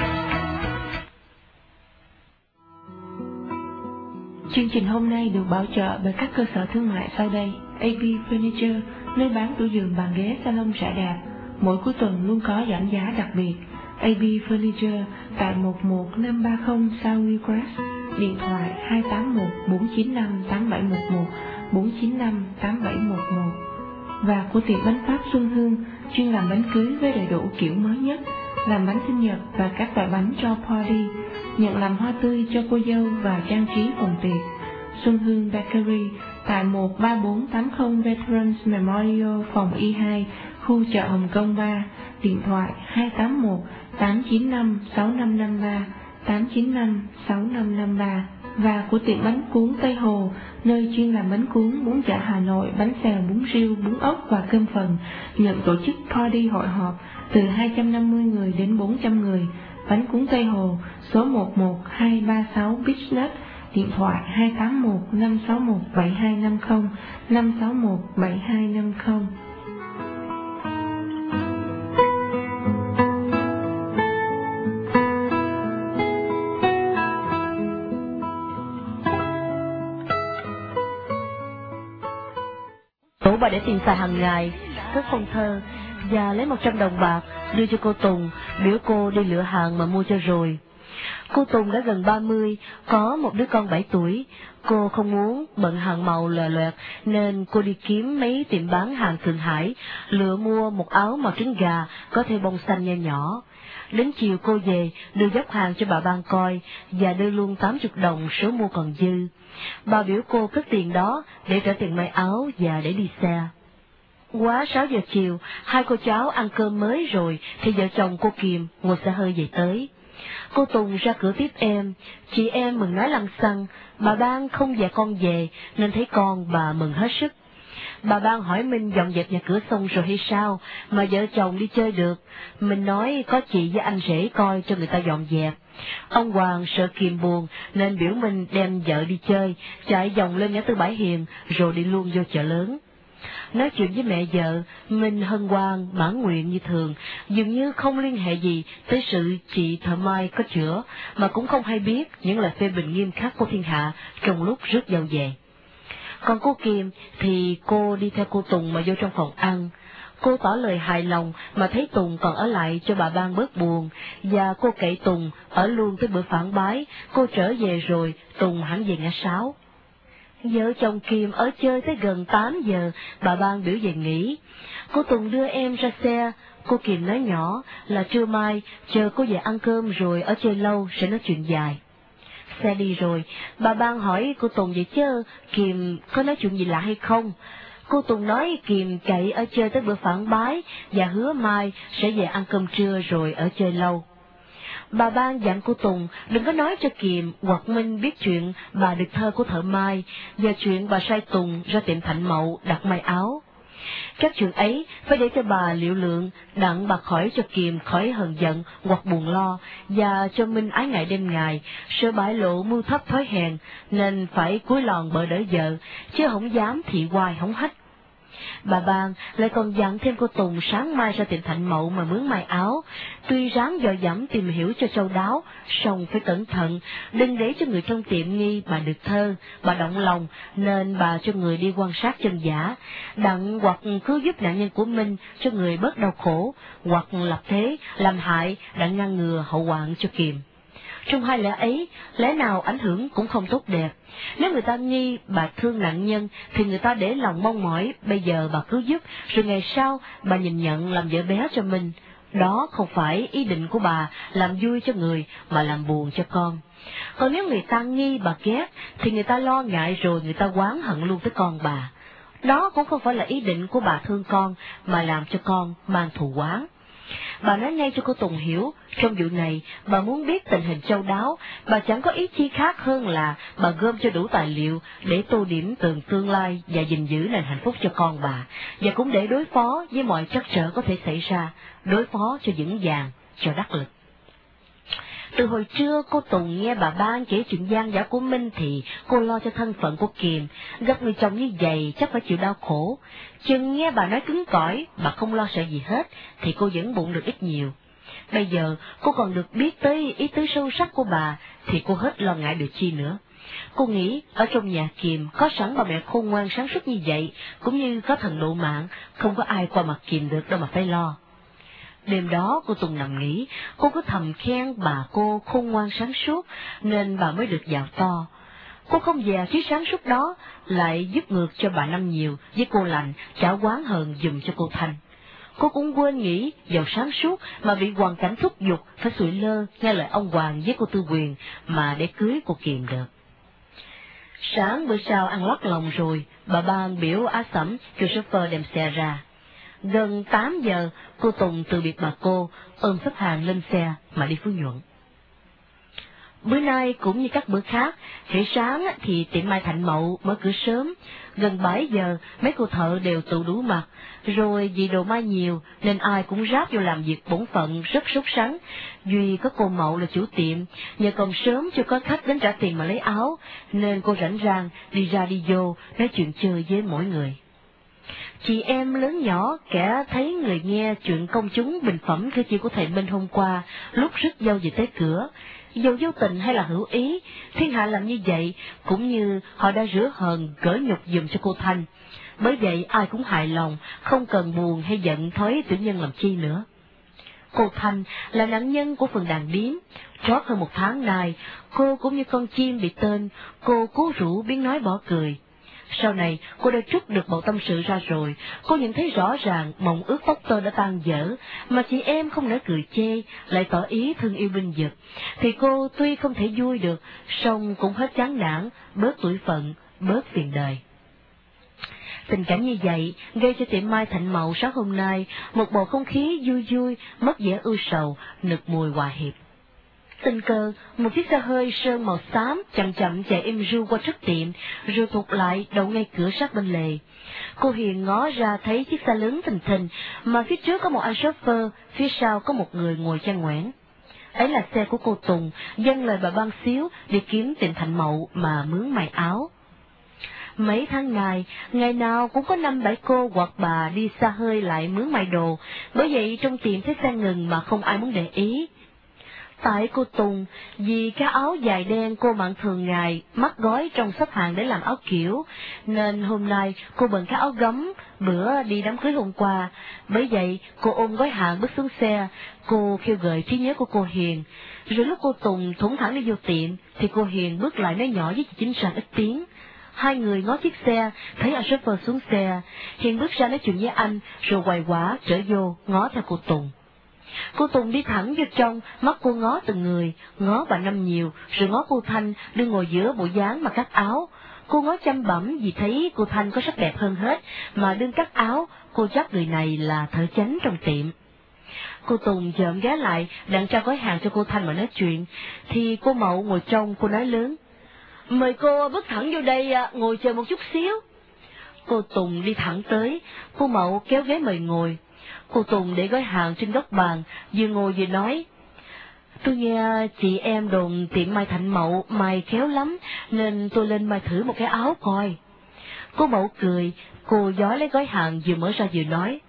Chương trình hôm nay được bảo trợ bởi các cơ sở thương mại sau đây: AB Furniture, nơi bán tủ giường, bàn ghế, salon rẻ đạp. Mỗi cuối tuần luôn có giảm giá đặc biệt. AB Furniture tại 11530 South Hillcrest, điện thoại 281 495 8711 495 8711. Và của tiệm bánh Pháp Xuân Hương, chuyên làm bánh cưới với đầy đủ kiểu mới nhất, làm bánh sinh nhật và các loại bánh cho party, nhận làm hoa tươi cho cô dâu và trang trí phòng tiệc. Xuân Hương Bakery tại 13480 Veterans Memorial, phòng Y2, khu chợ Hồng Kông 3, điện thoại 281 895 6553 895 6553. Và của tiệm bánh cuốn Tây Hồ, nơi chuyên làm bánh cuốn, bún chả Hà Nội, bánh xèo, bún riêu, bún ốc và cơm phần, nhận tổ chức party hội họp từ 250 người đến 400 người. Bánh cuốn Tây Hồ, số 11236 Beachnet, điện thoại 281 561 7250 561 7250. Tổ bà để tiền xài hàng ngày, cất phong thơ và lấy 100 đồng bạc đưa cho cô Tùng, biểu cô đi lựa hàng mà mua cho rồi. Cô Tùng đã gần 30, có một đứa con 7 tuổi. Cô không muốn bận hàng màu lòe loẹt nên cô đi kiếm mấy tiệm bán hàng Thượng Hải, lựa mua một áo màu trứng gà có thêm bông xanh nho nhỏ. Đến chiều cô về đưa dốc hàng cho bà Ban coi và đưa luôn 80 đồng số mua còn dư. Bà biểu cô cất tiền đó để trả tiền may áo và để đi xe. Quá 6 giờ chiều, hai cô cháu ăn cơm mới rồi thì vợ chồng cô Kiềm ngồi xe hơi về tới. Cô Tùng ra cửa tiếp em, chị em mừng nói lăng xăng. Bà Ban không về con về nên thấy con bà mừng hết sức. Bà Ban hỏi Minh dọn dẹp nhà cửa xong rồi hay sao mà vợ chồng đi chơi được. Mình nói có chị với anh rể coi cho người ta dọn dẹp. Ông Hoàng sợ Kiềm buồn nên biểu Minh đem vợ đi chơi, chạy vòng lên ngã tư Bãi Hiền rồi đi luôn vô chợ lớn. Nói chuyện với mẹ vợ, Minh hân hoan mãn nguyện như thường, dường như không liên hệ gì tới sự chị thợ may có chữa, mà cũng không hay biết những lời phê bình nghiêm khắc của thiên hạ trong lúc rước dâu về. Còn cô Kiềm thì cô đi theo cô Tùng mà vô trong phòng ăn. Cô tỏ lời hài lòng mà thấy Tùng còn ở lại cho bà Ban bớt buồn, và cô cậy Tùng ở luôn tới bữa phản bái. Cô trở về rồi, Tùng hẳn về ngã 6. Vợ chồng Kiềm ở chơi tới gần 8 giờ, bà Ban biểu về nghỉ. Cô Tùng đưa em ra xe, cô Kiềm nói nhỏ là trưa mai chờ cô về ăn cơm rồi ở chơi lâu sẽ nói chuyện dài. Xe đi rồi, bà Ban hỏi cô Tùng vậy chứ Kiềm có nói chuyện gì lạ hay không? Cô Tùng nói Kiềm cậy ở chơi tới bữa phản bái và hứa mai sẽ về ăn cơm trưa rồi ở chơi lâu. Bà Ban dặn cô Tùng đừng có nói cho Kiềm hoặc Minh biết chuyện bà được thơ của thợ mai và chuyện bà sai Tùng ra tiệm Thạnh Mậu đặt may áo. Các chuyện ấy phải để cho bà liệu lượng, đặng bà khỏi cho Kiềm khỏi hờn giận hoặc buồn lo, và cho Minh ái ngại đêm ngày, sợ bại lộ mưu thấp thói hèn, nên phải cúi lòn bợ đỡ vợ, chứ không dám thị hoài hống hách. Bà Ban lại còn dặn thêm cô Tùng sáng mai ra tiệm Thạnh Mậu mà mướn may áo, tuy ráng dò dẫm tìm hiểu cho chu đáo, song phải cẩn thận, đừng để cho người trong tiệm nghi bà được thơ, bà động lòng, nên bà cho người đi quan sát chân giả, đặng hoặc cứu giúp nạn nhân của Minh cho người bớt đau khổ, hoặc lập thế, làm hại, đặng ngăn ngừa hậu hoạn cho Kiềm. Trong hai lẽ ấy, lẽ nào ảnh hưởng cũng không tốt đẹp. Nếu người ta nghi bà thương nạn nhân, thì người ta để lòng mong mỏi, bây giờ bà cứu giúp, rồi ngày sau bà nhìn nhận làm vợ bé cho mình. Đó không phải ý định của bà làm vui cho người, mà làm buồn cho con. Còn nếu người ta nghi bà ghét, thì người ta lo ngại rồi người ta oán hận luôn tới con bà. Đó cũng không phải là ý định của bà thương con, mà làm cho con mang thù oán. Bà nói ngay cho cô Tùng hiểu, trong vụ này, bà muốn biết tình hình châu đáo, bà chẳng có ý chi khác hơn là bà gom cho đủ tài liệu để tô điểm tường tương lai và gìn giữ nền hạnh phúc cho con bà, và cũng để đối phó với mọi trắc trở có thể xảy ra, đối phó cho vững vàng, cho đắc lực. Từ hồi trưa cô Tùng nghe bà Ban kể chuyện gian dở của Minh thì cô lo cho thân phận của Kiềm, gặp người chồng như vậy chắc phải chịu đau khổ. Chừng nghe bà nói cứng cỏi, bà không lo sợ gì hết, thì cô vẫn bụng được ít nhiều. Bây giờ cô còn được biết tới ý tứ sâu sắc của bà, thì cô hết lo ngại được chi nữa. Cô nghĩ ở trong nhà Kiềm có sẵn bà mẹ khôn ngoan sáng suốt như vậy, cũng như có thần độ mạng, không có ai qua mặt Kiềm được đâu mà phải lo. Đêm đó cô Tùng nằm nghỉ, cô cứ thầm khen bà cô khôn ngoan sáng suốt, nên bà mới được giàu to. Cô không dè trí sáng suốt đó, lại giúp ngược cho bà Năm Nhiều với cô Lành trả oán hờn dùm cho cô Thanh. Cô cũng quên nghĩ giàu sáng suốt mà bị hoàn cảnh thúc giục phải sụi lơ nghe lời ông Hoàng với cô Tư Quyền mà để cưới cô Kiềm được. Sáng bữa sau ăn lót lòng rồi, bà Ban biểu Á Sẩm kêu chauffeur đem xe ra. Gần 8 giờ, cô Tùng từ biệt bà cô, ôm xếp hàng lên xe mà đi Phú Nhuận. Bữa nay cũng như các bữa khác, hễ sáng thì tiệm Mai Thạnh Mậu mở cửa sớm, gần 7 giờ mấy cô thợ đều tụ đủ mặt, rồi vì đồ mai nhiều nên ai cũng ráp vô làm việc bổn phận rất sốt sắng. Duy có cô Mậu là chủ tiệm, nhờ còn sớm chưa có khách đến trả tiền mà lấy áo, nên cô rảnh rang đi ra đi vô nói chuyện chơi với mỗi người. Chị em lớn nhỏ kẻ thấy người nghe chuyện công chúng bình phẩm cử chỉ của thầy Minh hôm qua lúc rước dâu về tới cửa. Dầu vô tình hay là hữu ý, thiên hạ làm như vậy cũng như họ đã rửa hờn gỡ nhục dùm cho cô Thanh. Bởi vậy ai cũng hài lòng, không cần buồn hay giận thói tiểu nhân làm chi nữa. Cô Thanh là nạn nhân của phần đàn điếm. Trót hơn 1 tháng nay, cô cũng như con chim bị tên, cô cố rũ biến nói bỏ cười. Sau này, cô đã trút được bầu tâm sự ra rồi, cô nhận thấy rõ ràng mộng ước tóc tơ đã tan dở, mà chị em không nỡ cười chê, lại tỏ ý thương yêu binh vực. Thì cô tuy không thể vui được, song cũng hết chán nản, bớt tuổi phận, bớt phiền đời. Tình cảnh như vậy gây cho tiệm Mai Thạnh Mậu sáng hôm nay một bầu không khí vui vui, mất vẻ ưu sầu, nực mùi hòa hiệp. Tình cờ, một chiếc xe hơi sơn màu xám chậm chậm chạy im ru qua trước tiệm, rồi thụt lại đậu ngay cửa sát bên lề. Cô Hiền ngó ra thấy chiếc xe lớn thình thình, mà phía trước có một anh chauffeur, phía sau có một người ngồi chăn ngoẻn. Ấy là xe của cô Tùng, dâng lời bà Ban xíu đi kiếm tiệm Thạnh Mậu mà mướn may áo. Mấy tháng nay, ngày nào cũng có 5-7 cô hoặc bà đi xa hơi lại mướn may đồ, bởi vậy trong tiệm thấy xe ngừng mà không ai muốn để ý. Tại cô Tùng, vì cái áo dài đen cô mặc thường ngày mắc gói trong xếp hàng để làm áo kiểu, nên hôm nay cô bận cái áo gấm bữa đi đám cưới hôm qua. Bởi vậy cô ôm gói hàng bước xuống xe, cô khiêu gợi trí nhớ của cô Hiền. Rồi lúc cô Tùng thủng thẳng đi vô tiệm, thì cô Hiền bước lại nói nhỏ với chị Chính Sàng ít tiếng. Hai người ngó chiếc xe, thấy anh chauffeur xuống xe, Hiền bước ra nói chuyện với anh, rồi quầy quả trở vô ngó theo cô Tùng. Cô Tùng đi thẳng vô trong, mắt cô ngó từng người, ngó bà Năm Nhiều, rồi ngó cô Thanh đứng ngồi giữa bộ dáng mà cắt áo. Cô ngó chăm bẩm vì thấy cô Thanh có sắc đẹp hơn hết, mà đương cắt áo, cô chắc người này là thợ chánh trong tiệm. Cô Tùng chợm ghé lại, đặng trao gói hàng cho cô Thanh mà nói chuyện, thì cô Mậu ngồi trong, cô nói lớn: "Mời cô bước thẳng vô đây, ngồi chờ một chút xíu." Cô Tùng đi thẳng tới, cô Mậu kéo ghế mời ngồi. Cô Tùng để gói hàng trên góc bàn, vừa ngồi vừa nói: "Tôi nghe chị em đồn tiệm Mai Thạnh Mậu may khéo lắm, nên tôi lên may thử một cái áo coi." Cô Mậu cười, cô giói lấy gói hàng vừa mở ra vừa nói: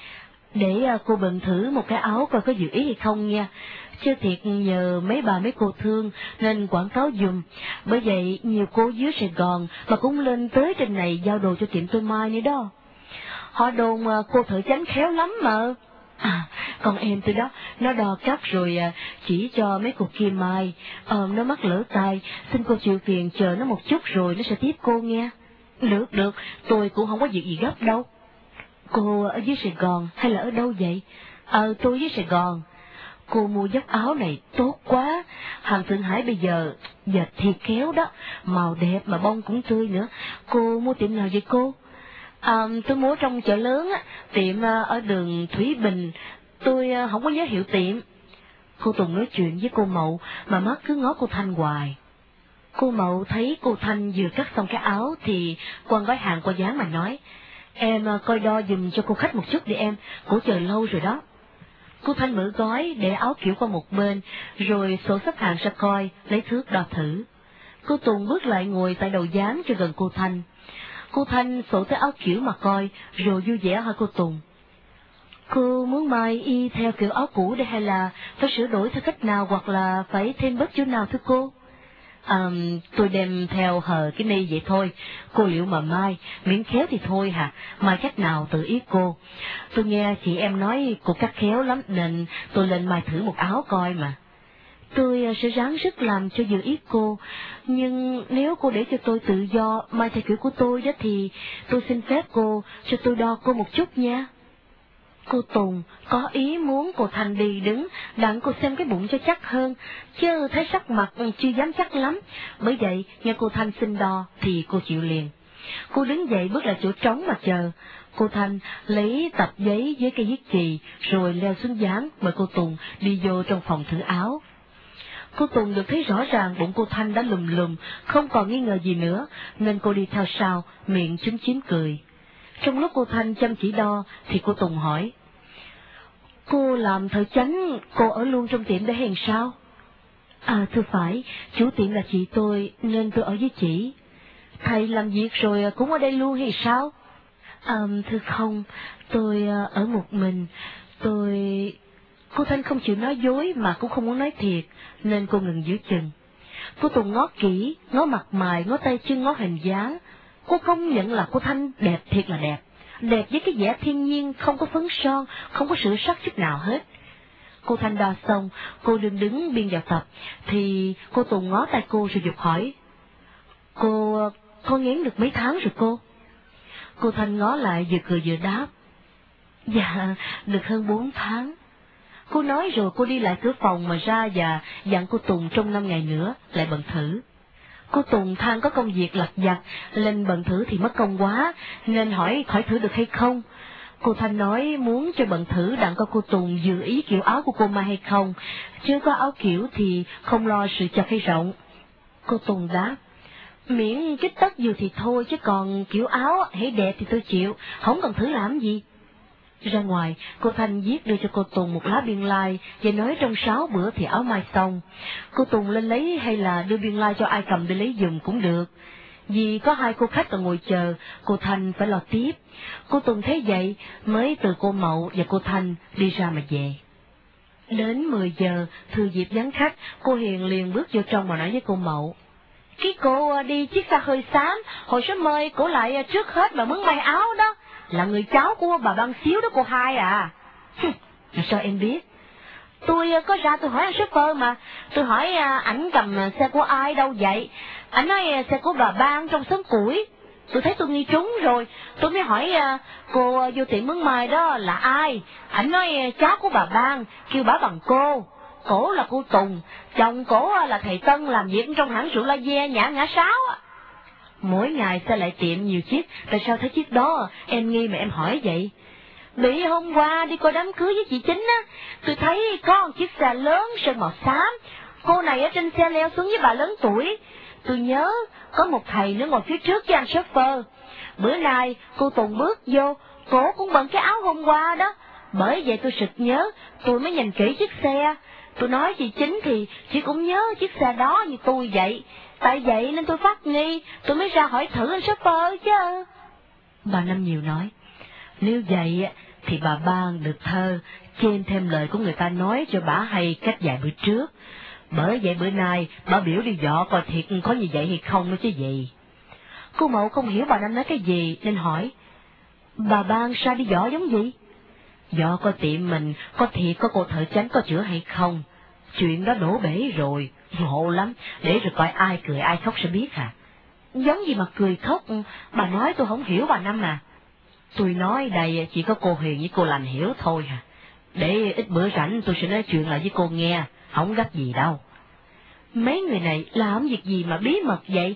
"Để cô bận thử một cái áo coi có dự ý hay không nha. Chứ thiệt nhờ mấy bà mấy cô thương nên quảng cáo dùm. Bởi vậy nhiều cô dưới Sài Gòn mà cũng lên tới trên này giao đồ cho tiệm tôi mai nữa đó. Họ đồn cô thợ chánh khéo lắm mà. Còn em tôi đó, nó đo cắt rồi chỉ cho mấy cô kia mai. Nó mắc lỡ tay, xin cô chịu phiền chờ nó một chút rồi nó sẽ tiếp cô nghe." Được, tôi cũng không có việc gì gấp đâu." "Cô ở dưới Sài Gòn hay là ở đâu vậy?" Tôi dưới Sài Gòn." "Cô mua dắt áo này tốt quá, hàng Thượng Hải bây giờ dệt thiệt khéo đó, màu đẹp mà bông cũng tươi nữa. Cô mua tiệm nào vậy cô?" Tôi mua trong chợ lớn á, tiệm ở đường Thủy Bình, Tôi không có nhớ hiệu tiệm. Cô Tùng nói chuyện với cô Mậu mà mắt cứ ngó cô Thanh hoài. Cô Mậu thấy cô Thanh vừa cắt xong cái áo thì quăng gói hàng qua dáng mà nói, em coi đo giùm cho cô khách một chút đi em, cổ chờ lâu rồi đó. Cô Thanh mở gói để áo kiểu qua một bên, rồi sổ xếp hàng ra coi, lấy thước đo thử. Cô Tùng bước lại ngồi tại đầu dáng cho gần cô Thanh. Cô Thanh sổ tới áo kiểu mà coi, rồi vui vẻ hỏi cô Tùng, cô muốn mai y theo kiểu áo cũ đây hay là phải sửa đổi theo cách nào hoặc là phải thêm bớt chỗ nào thưa cô? Tôi đem theo hờ cái ni vậy thôi, cô liệu mà mai, miễn khéo thì thôi hả, mai cách nào tự ý cô. Tôi nghe chị em nói cô cắt khéo lắm nên tôi lên mai thử một áo coi mà. Tôi sẽ ráng sức làm cho vừa ý cô, nhưng nếu cô để cho tôi tự do mai theo kiểu của tôi đó thì tôi xin phép cô cho tôi đo cô một chút nha. Cô Tùng có ý muốn cô Thanh đi đứng, đặng cô xem cái bụng cho chắc hơn, chứ thấy sắc mặt chưa dám chắc lắm. Bởi vậy, nghe cô Thanh xin đo thì cô chịu liền. Cô đứng dậy bước lại chỗ trống mà chờ. Cô Thanh lấy tập giấy với cây viết chì, rồi leo xuống dáng mời cô Tùng đi vô trong phòng thử áo. Cô Tùng được thấy rõ ràng bụng cô Thanh đã lùm lùm, không còn nghi ngờ gì nữa, nên cô đi theo sau, miệng chúm chím cười. Trong lúc cô Thanh chăm chỉ đo, thì cô Tùng hỏi, cô làm thợ chánh, cô ở luôn trong tiệm để hèn sao? Thưa phải, chủ tiệm là chị tôi, nên tôi ở với chị. Thầy làm việc rồi cũng ở đây luôn hay sao? Thưa không, tôi ở một mình, Cô Thanh không chịu nói dối mà cũng không muốn nói thiệt, nên cô ngừng giữa chừng. Cô Tùng ngó kỹ, ngó mặt mày, ngó tay chân, ngó hình dáng. Cô công nhận là cô Thanh đẹp thiệt là đẹp. Đẹp với cái vẻ thiên nhiên, không có phấn son, không có sửa sắc chút nào hết. Cô Thanh đo xong, cô đứng biên vào tập, thì cô Tùng ngó tay cô rồi giục hỏi, Cô nghén được mấy tháng rồi cô? Cô Thanh ngó lại vừa cười vừa đáp, dạ, được hơn 4 tháng. Cô nói rồi cô đi lại cửa phòng mà ra và dặn cô Tùng trong 5 ngày nữa lại bận thử. Cô Tùng than có công việc lặt vặt, lên bận thử thì mất công quá, nên hỏi khỏi thử được hay không. Cô Thanh nói muốn cho bận thử đặng coi cô Tùng dự ý kiểu áo của cô Mai hay không, chứ có áo kiểu thì không lo sự chật hay rộng. Cô Tùng đáp, miễn kích tất vừa thì thôi, chứ còn kiểu áo hãy đẹp thì tôi chịu, không cần thử làm gì. Ra ngoài, cô Thanh viết đưa cho cô Tùng một lá biên lai và nói trong 6 bữa thì áo mai xong. Cô Tùng lên lấy hay là đưa biên lai cho ai cầm đi lấy giùm cũng được. Vì có 2 cô khách còn ngồi chờ, cô Thanh phải lo tiếp. Cô Tùng thấy vậy mới từ cô Mậu và cô Thanh đi ra mà về. Đến 10 giờ, thừa dịp vắng khách, cô Hiền liền bước vô trong mà nói với cô Mậu, cái cô đi chiếc xa hơi xám, hồi sớm mời cổ lại trước hết mà mướn may áo đó. Là người cháu của bà Băng Xíu đó cô Hai à. Sao em biết? Tôi có ra tôi hỏi anh shopper mà. Tôi hỏi ảnh cầm xe của ai đâu vậy? Ảnh nói xe của bà Băng trong xóm củi. Tôi thấy tôi nghi trúng rồi. Tôi mới hỏi cô vô tiệm mướn mai đó là ai? Ảnh nói cháu của bà Băng, kêu bà bằng cô. Cổ là cô Tùng, chồng cổ là thầy Tân làm việc trong hãng rượu La Ve Nhã Ngã Sáu. Mỗi ngày xe lại tiệm nhiều chiếc, tại sao thấy chiếc đó em nghi mà em hỏi vậy? Bị hôm qua đi coi đám cưới với chị Chính á, tôi thấy có một chiếc xe lớn sơn màu xám, cô này ở trên xe leo xuống với bà lớn tuổi. Tôi nhớ có một thầy nữa ngồi phía trước với anh shopper. Bữa nay cô Tùng bước vô, cổ cũng bận cái áo hôm qua đó. Bởi vậy tôi sực nhớ, tôi mới nhìn kỹ chiếc xe. Tôi nói chị Chính thì chị cũng nhớ chiếc xe đó như tôi vậy. Tại vậy nên tôi phát nghi, tôi mới ra hỏi thử anh shopper chứ. Bà Năm Nhiều nói, nếu vậy thì bà Ban được thơ, chêm thêm lời của người ta nói cho bà hay cách vài bữa trước. Bởi vậy bữa nay bà biểu đi dọ coi thiệt có như vậy hay không nữa chứ gì. Cô Mậu không hiểu bà Năm nói cái gì nên hỏi, bà Ban sao đi dọ giống gì? Dọ coi tiệm mình có thiệt có cô thợ chánh có chữa hay không. Chuyện đó đổ bể rồi, ngộ lắm, để rồi coi ai cười ai khóc sẽ biết à. Giống gì mà cười khóc, bà nói tôi không hiểu bà Năm à. Tôi nói đây chỉ có cô Huyền với cô Lành hiểu thôi à. Để ít bữa rảnh tôi sẽ nói chuyện lại với cô nghe, không gấp gì đâu. Mấy người này làm việc gì mà bí mật vậy?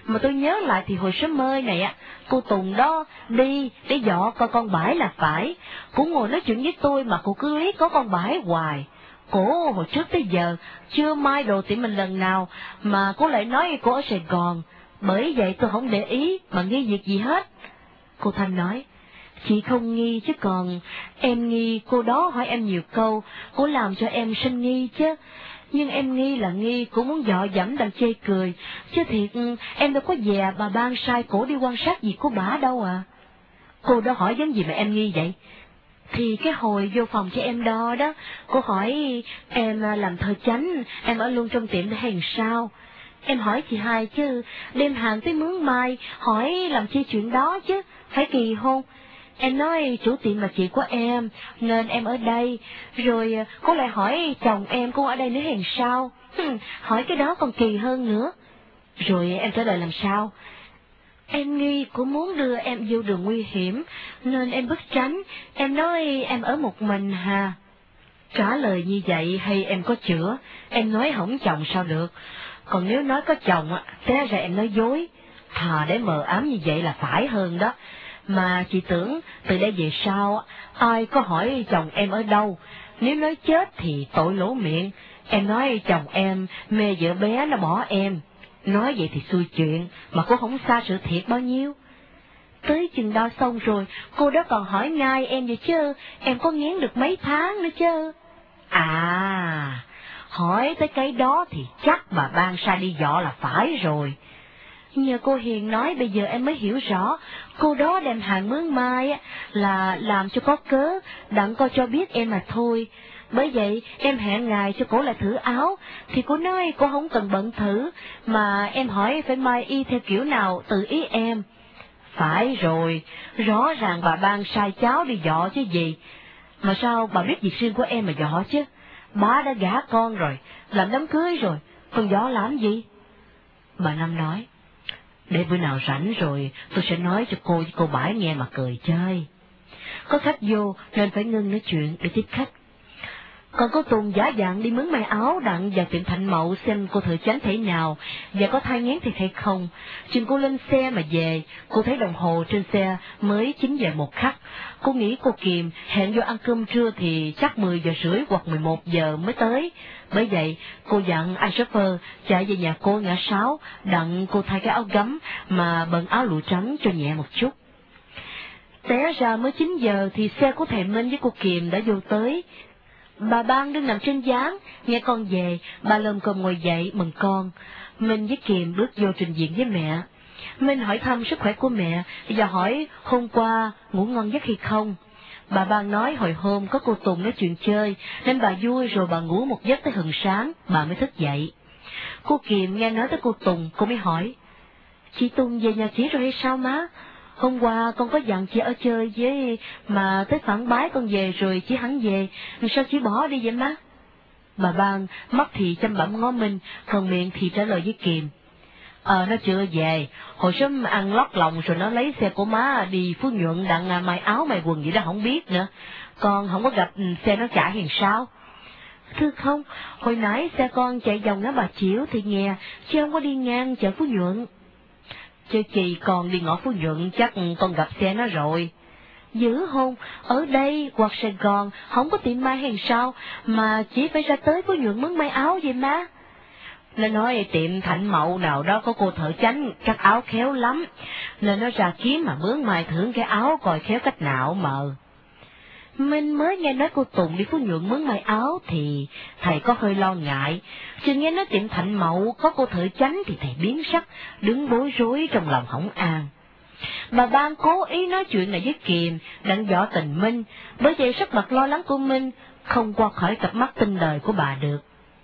Mà tôi nhớ lại thì hồi sớm mơ này á, cô Tùng đó đi để dọ coi con bãi là phải. Cô ngồi nói chuyện với tôi mà cô cứ liếc có con bãi hoài. Cô hồi trước tới giờ chưa mai đồ tiệm mình lần nào, mà cô lại nói cô ở Sài Gòn. Bởi vậy tôi không để ý mà nghi việc gì hết. Cô Thanh nói, chị không nghi chứ còn em nghi. Cô đó hỏi em nhiều câu, cô làm cho em sinh nghi chứ. Nhưng em nghi là nghi, cũng muốn dọ dẫm đặng chê cười. Chứ thiệt em đâu có dè bà ban sai cổ đi quan sát gì của bả đâu à. Cô đó hỏi vấn gì mà em nghi vậy? Thì cái hồi vô phòng cho em đo đó, cô hỏi em làm thợ chánh, em ở luôn trong tiệm để hay sao? Em hỏi chị hai chứ, đem hàng tới Mướn Mai, hỏi làm chi chuyện đó chứ, phải kỳ không? Em nói chủ tiệm là chị của em, nên em ở đây. Rồi cô lại hỏi chồng em cũng ở đây nữa hay sao? Hỏi cái đó còn kỳ hơn nữa. Rồi em trả lời làm sao? Em nghi cô muốn đưa em vô đường nguy hiểm, nên em bước tránh. Em nói em ở một mình hà. Trả lời như vậy hay em có chữa, em nói hỏng chồng sao được. Còn nếu nói có chồng, té ra em nói dối. Thà để mờ ám như vậy là phải hơn đó. Mà chị tưởng từ đây về sau, ai có hỏi chồng em ở đâu, nếu nói chết thì tội lỗ miệng. Em nói chồng em mê vợ bé nó bỏ em. Nói vậy thì xui chuyện, mà cô không xa sự thiệt bao nhiêu. Tới chừng đó xong rồi, cô đó còn hỏi ngay em vậy chứ, em có nghén được mấy tháng nữa chứ. À, hỏi tới cái đó thì chắc bà ban sai đi dọ là phải rồi. Nhờ cô Hiền nói bây giờ em mới hiểu rõ, cô đó đem hàng Mướn Mai là làm cho có cớ, đặng coi cho biết em mà thôi. Bởi vậy em hẹn ngày cho cổ lại thử áo, thì cô nói cô không cần bận thử, mà em hỏi phải mai y theo kiểu nào tự ý em. Phải rồi, rõ ràng bà ban sai cháu đi dọ chứ gì. Mà sao bà biết việc riêng của em mà dọ chứ? Bà đã gả con rồi, làm đám cưới rồi, còn dọ làm gì? Bà Năm nói, để bữa nào rảnh rồi tôi sẽ nói cho cô với cô Bãi nghe mà cười chơi. Có khách vô nên phải ngưng nói chuyện để tiếp khách. Còn cô Tùng giả dạng đi mướn may áo đặng vào tiệm Thạnh Mậu xem cô thợ chánh thế nào và có thai nghén thiệt hay không. Chừng cô lên xe mà về, cô thấy đồng hồ trên xe mới 9 giờ 1 khắc. Cô nghĩ cô Kiềm hẹn vô ăn cơm trưa thì chắc 10 giờ rưỡi hoặc 11 giờ mới tới. Bởi vậy cô dặn anh shopper chạy về nhà cô ngã 6 đặng cô thay cái áo gấm mà bận áo lụa trắng cho nhẹ một chút. Té ra mới 9 giờ thì xe của thầy Minh với cô Kiềm đã vô tới. Bà Ban đứng nằm trên gián, nghe con về, bà lồm cồm ngồi dậy mừng con. Minh với Kiềm bước vô trình diện với mẹ. Minh hỏi thăm sức khỏe của mẹ và hỏi hôm qua ngủ ngon giấc hay không. Bà Ban nói hồi hôm có cô Tùng nói chuyện chơi, nên bà vui rồi bà ngủ một giấc tới hừng sáng, bà mới thức dậy. Cô Kiềm nghe nói tới cô Tùng, cô mới hỏi, chị Tùng về nhà chị rồi hay sao má? Hôm qua con có dặn chị ở chơi với, mà tới phản bái con về rồi chị hắn về, sao chị bỏ đi vậy má? Bà Ban mắt thì chăm bẩm ngó Minh, còn miệng thì trả lời với Kiềm. Nó chưa về, hồi sớm ăn lót lòng rồi nó lấy xe của má đi Phú Nhuận đặng may áo may quần gì đó không biết nữa. Con không có gặp xe nó chạy hiền sao? Thưa không, hồi nãy xe con chạy vòng ngã Bà Chiểu thì nghe, chứ không có đi ngang chợ Phú Nhuận. Chứ chị còn đi ngõ Phú Nhuận chắc con gặp xe nó rồi. Dữ hôn, ở đây hoặc Sài Gòn không có tiệm may hay sao mà chỉ phải ra tới Phú Nhuận mướn may áo vậy má? Nó nói tiệm Thạnh Mậu nào đó có cô thợ chánh cắt áo khéo lắm, nên nó ra kiếm mà mướn may thưởng cái áo coi khéo cách nào mờ. Minh mới nghe nói cô Tùng đi Phú Nhuận mướn may áo thì thầy có hơi lo ngại, chứ nghe nói tiệm Thạnh Mậu có cô thợ chánh thì thầy biến sắc, đứng bối rối trong lòng hổng an. Bà Ban cố ý nói chuyện này với Kiềm đặng dọ tình Minh, bởi vậy sắc mặt lo lắng của Minh không qua khỏi cặp mắt tinh đời của bà được.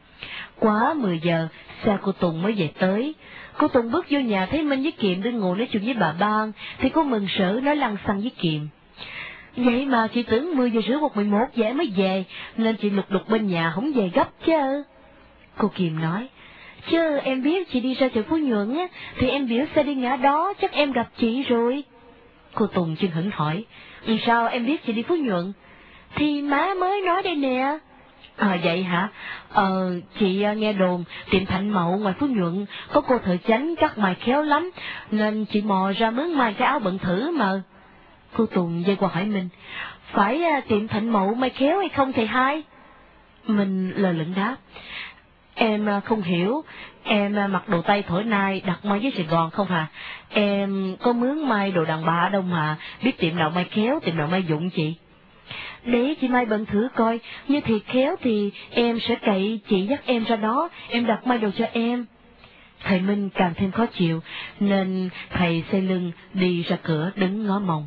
Quá 10 giờ, xe cô Tùng mới về tới. Cô Tùng bước vô nhà thấy Minh với Kiềm đứng ngồi nói chuyện với bà Ban, thì cô mừng rỡ nói lăng xăng với Kiềm. Vậy mà chị tưởng 10 giờ rưỡi hoặc 11 giờ mới về, nên chị lục đục bên nhà không về gấp chứ. Cô Kiềm nói, chứ em biết chị đi ra chợ Phú Nhuận á, thì em biểu xe đi ngã đó, chắc em gặp chị rồi. Cô Tùng chưng hửng hỏi, sao em biết chị đi Phú Nhuận? Thì má mới nói đây nè. Vậy hả? Chị nghe đồn tiệm Thạnh Mậu ngoài Phú Nhuận có cô thợ chánh cắt mài khéo lắm, nên chị mò ra mướn may cái áo bận thử mà. Cô Tùng dây qua hỏi mình, phải tiệm Thạnh Mậu may khéo hay không thầy hai? Mình lờ lửng đáp, em không hiểu, em mặc đồ Tây thổi nai đặt may với Sài Gòn không hả? Em có mướn may đồ đàn bà đâu mà biết tiệm nào may khéo, tiệm nào may dụng chị. Để chị may bận thử coi, như thiệt khéo thì em sẽ cậy chị dắt em ra đó, em đặt may đồ cho em. Thầy Minh càng thêm khó chịu, nên thầy xoay lưng đi ra cửa đứng ngó mông.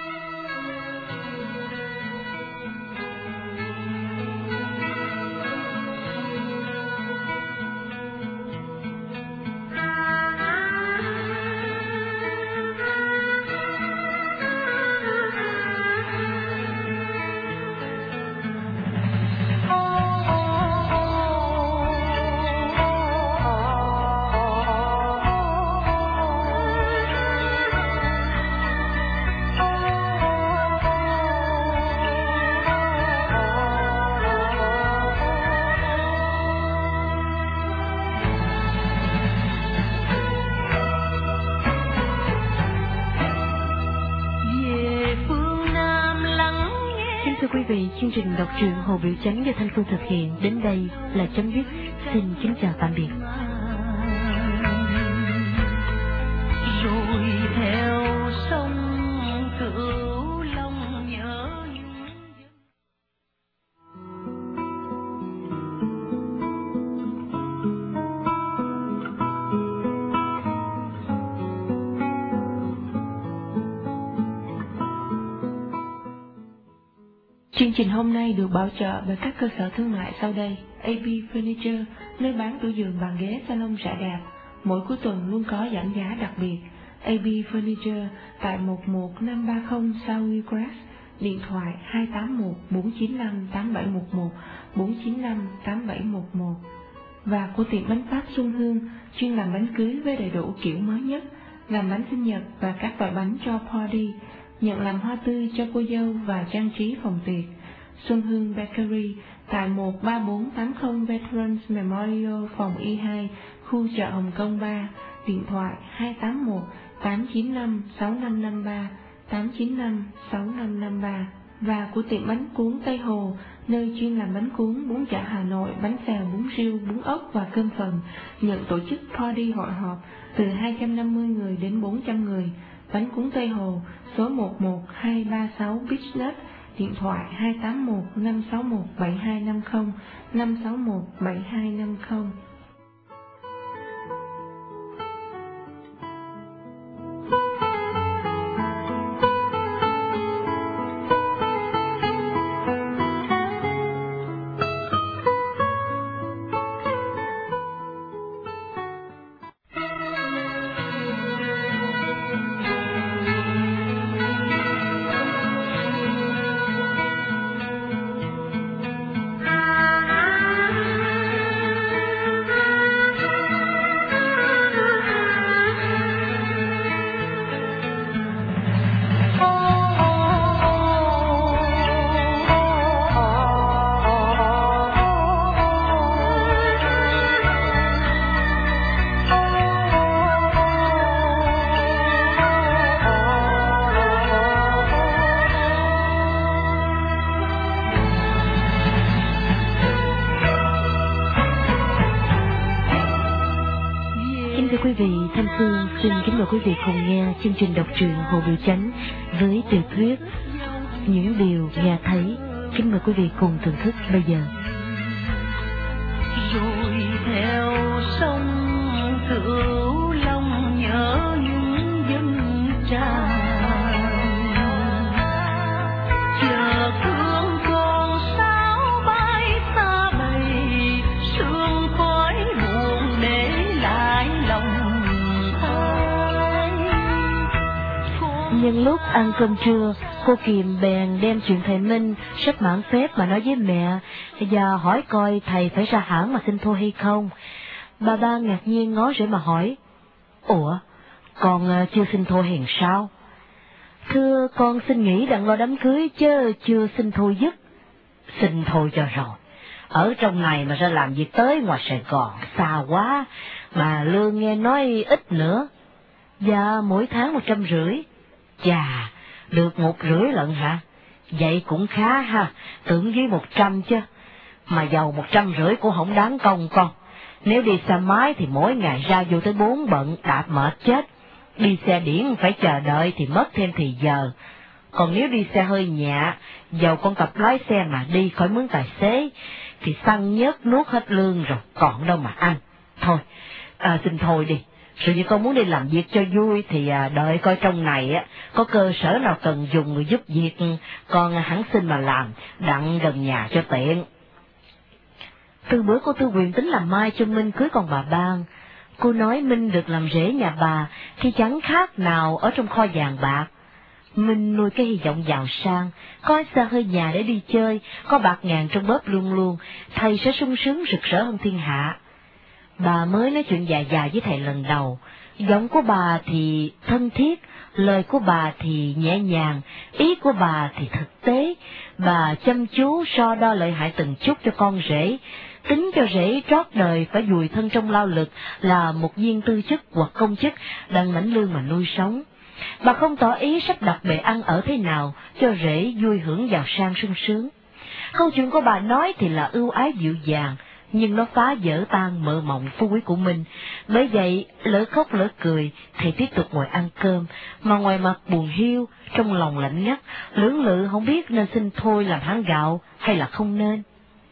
Chương trình đọc truyện Hồ Biểu Chánh do Thanh Phương thực hiện đến đây là chấm dứt. Xin kính chào tạm biệt. Rồi theo sông Cửu Long nhớ Chương trình hôm nay được bảo trợ bởi các cơ sở thương mại sau đây: AB Furniture, nơi bán tủ giường, bàn ghế, salon rẻ đẹp. Mỗi cuối tuần luôn có giảm giá đặc biệt. AB Furniture tại 11530 South Wheelgrass, điện thoại 281 495 8711 495 8711. Và của tiệm bánh Pháp Xuân Hương, chuyên làm bánh cưới với đầy đủ kiểu mới nhất, làm bánh sinh nhật và các loại bánh cho party, nhận làm hoa tươi cho cô dâu và trang trí phòng tiệc. Xuân Hương Bakery tại 13480 Veterans Memorial, phòng Y2, khu chợ Hồng Kông 3, điện thoại 281 895 6553 895 6553. Và của tiệm bánh cuốn Tây Hồ, nơi chuyên làm bánh cuốn, bún chả Hà Nội, bánh xèo, bún riêu, bún ốc và cơm phần, nhận tổ chức party hội họp từ 250 người đến 400 người. Bánh cuốn Tây Hồ, số 11236 Beach Nut, điện thoại 281 561 7250 561 7250. Quý vị, Thanh Phương xin kính mời quý vị cùng nghe chương trình đọc truyện Hồ Biểu Chánh với tiểu thuyết Những Điều Nghe Thấy. Kính mời quý vị cùng thưởng thức bây giờ. Rồi theo sông Cửu Long nhớ những dân trà, chờ thương con sáo bay xa bầy, sương khói buồn để lại lòng ai. Nhân lúc ăn cơm trưa, cô Kiềm bèn đem chuyện thầy Minh sắp mãn phép mà nói với mẹ và hỏi coi thầy phải ra hãng mà xin thôi hay không. Bà ba ngạc nhiên ngó rễ mà hỏi, ủa, con chưa xin thôi hèn sao? Thưa con xin nghỉ đặng lo đám cưới chứ chưa xin thôi dứt. Xin thôi cho rồi, Ở trong này mà ra làm việc tới ngoài Sài Gòn xa quá, mà lương nghe nói ít nữa. Dạ, mỗi tháng 150. Chà, được 150 lận hả? Vậy cũng khá ha, tưởng dưới 100 chứ. Mà giàu 150 cũng không đáng công con. Nếu đi xe máy thì mỗi ngày ra vô tới 4 bận, đạp mệt chết. Đi xe điển phải chờ đợi thì mất thêm thì giờ. Còn nếu đi xe hơi nhẹ, dầu con tập lái xe mà đi khỏi mướn tài xế, thì xăng nhớt nuốt hết lương rồi, còn đâu mà ăn. Thôi, xin thôi đi. Rồi như con muốn đi làm việc cho vui thì đợi coi trong này có cơ sở nào cần dùng người giúp việc, con hẳn xin mà làm, đặng gần nhà cho tiện. Từ bữa cô Tư Quyền tính làm mai cho Minh cưới con bà Ban. Cô nói Minh được làm rể nhà bà thì chẳng khác nào ở trong kho vàng bạc. Minh nuôi cái hy vọng giàu sang, có xe hơi nhà để đi chơi, có bạc ngàn trong bóp luôn luôn, thầy sẽ sung sướng rực rỡ hơn thiên hạ. Bà mới nói chuyện dài dài với thầy lần đầu, giọng của bà thì thân thiết, lời của bà thì nhẹ nhàng, ý của bà thì thực tế. Bà chăm chú so đo lợi hại từng chút cho con rể, tính cho rể trót đời phải vùi thân trong lao lực là một viên tư chức hoặc công chức đang lãnh lương mà nuôi sống. Bà không tỏ ý sắp đặt bề ăn ở thế nào cho rể vui hưởng giàu sang sung sướng. Câu chuyện của bà nói thì là ưu ái dịu dàng, nhưng nó phá vỡ tan mơ mộng phú quý của mình. Bởi vậy, lỡ khóc lỡ cười, thầy tiếp tục ngồi ăn cơm, mà ngoài mặt buồn hiu, trong lòng lạnh ngắt, lưỡng lự không biết nên xin thôi làm hán gạo hay là không nên.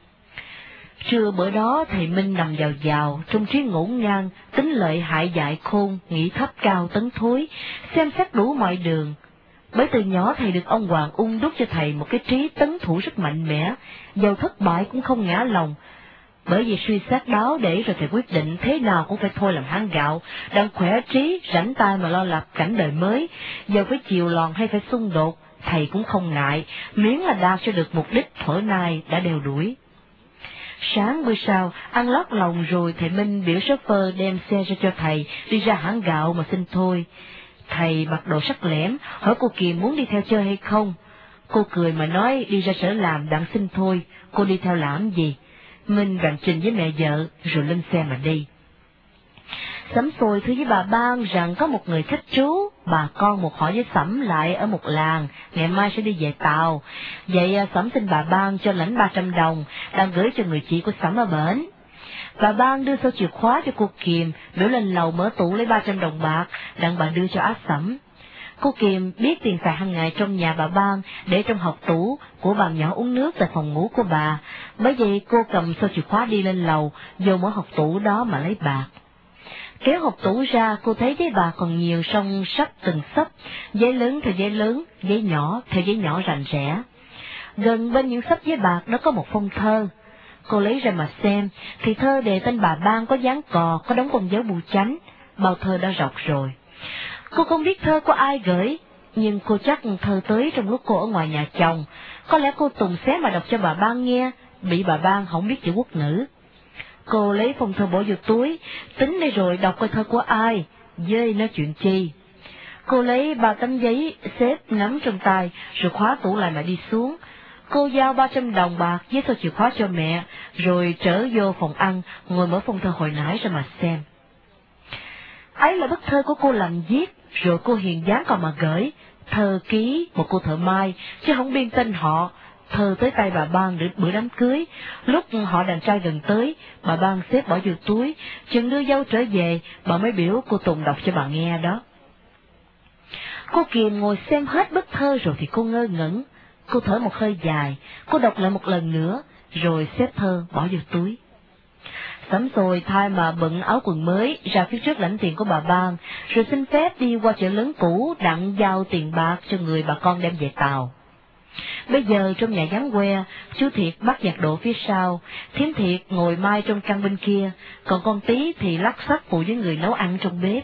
Trưa bữa đó thầy Minh nằm vào trong trí ngổn ngang, tính lợi hại dại khôn, nghĩ thấp cao tấn thối, xem xét đủ mọi đường. Bởi từ nhỏ thầy được ông Hoàng Ung đúc cho thầy một cái trí tấn thủ rất mạnh mẽ, dầu thất bại cũng không ngã lòng. Bởi vì suy xét đó để rồi thầy quyết định thế nào cũng phải thôi làm hán gạo, đang khỏe trí, rảnh tay mà lo lập cảnh đời mới, dầu phải chiều lòn hay phải xung đột, thầy cũng không ngại, miễn là đạt cho được mục đích thuở nay đã đeo đuổi. Sáng bữa sau, ăn lót lòng rồi thầy Minh biểu chauffeur đem xe ra cho thầy, đi ra hãng gạo mà xin thôi. Thầy mặc đồ sắc lẻm, hỏi cô Kiềm muốn đi theo chơi hay không. Cô cười mà nói đi ra sở làm đặng xin thôi, cô đi theo làm gì. Minh bèn trình với mẹ vợ, rồi lên xe mà đi. Sẩm Sồi thưa với bà Ban rằng có một người khách trú, bà con một họ với Sẩm lại ở một làng, ngày mai sẽ đi về Tàu. Vậy Sẩm xin bà Ban cho lãnh 300 đồng, đang gửi cho người chị của Sẩm ở bển. Bà Ban đưa số chìa khóa cho cô Kiềm, biểu lên lầu mở tủ lấy 300 đồng bạc, đặng bà đưa cho Á Sẩm. Cô Kiềm biết tiền xài hàng ngày trong nhà bà Ban để trong hộc tủ của bà nhỏ uống nước tại phòng ngủ của bà, bởi vậy cô cầm số chìa khóa đi lên lầu, vô mở hộc tủ đó mà lấy bạc. Kéo hộp tủ ra, cô thấy giấy bạc còn nhiều song sắp từng sấp, giấy lớn theo giấy lớn, giấy nhỏ theo giấy nhỏ rành rẽ. Gần bên những sấp giấy bạc đó có một phong thơ. Cô lấy ra mà xem, thì thơ đề tên bà Ban có dán cò, có đóng con dấu bù chánh, bao thơ đã rọc rồi. Cô không biết thơ của ai gửi, nhưng cô chắc thơ tới trong lúc cô ở ngoài nhà chồng. Có lẽ cô tùng xé mà đọc cho bà Ban nghe, bị bà Ban không biết chữ quốc ngữ. Cô lấy phong thơ bỏ vô túi, tính đây rồi đọc coi thơ của ai, với nói chuyện chi. Cô lấy 3 tấm giấy xếp nắm trong tay, rồi khóa tủ lại mà đi xuống. Cô giao 300 đồng bạc với số chìa khóa cho mẹ, rồi trở vô phòng ăn, ngồi mở phong thơ hồi nãy ra mà xem. Ấy là bức thơ của cô làm viết, rồi cô hiền dáng còn mà gửi, thơ ký một cô thợ mai, chứ không biên tên họ. Thơ tới tay bà Ban để bữa đám cưới, lúc họ đàn trai gần tới, bà Ban xếp bỏ vô túi, chừng đưa dâu trở về, bà mới biểu cô Tùng đọc cho bà nghe đó. Cô Kiềm ngồi xem hết bức thơ rồi thì cô ngơ ngẩn, cô thở một hơi dài, cô đọc lại một lần nữa, rồi xếp thơ bỏ vô túi. Sẩm Sồi thay mà bận áo quần mới ra phía trước lãnh tiền của bà Ban, rồi xin phép đi qua chợ lớn cũ đặng giao tiền bạc cho người bà con đem về Tàu. Bây giờ trong nhà vắng que, chú Thiệt bắt giặt đồ phía sau, Thiếm Thiệt ngồi mai trong căn bên kia, còn con Tí thì lắc xắc phụ với người nấu ăn trong bếp.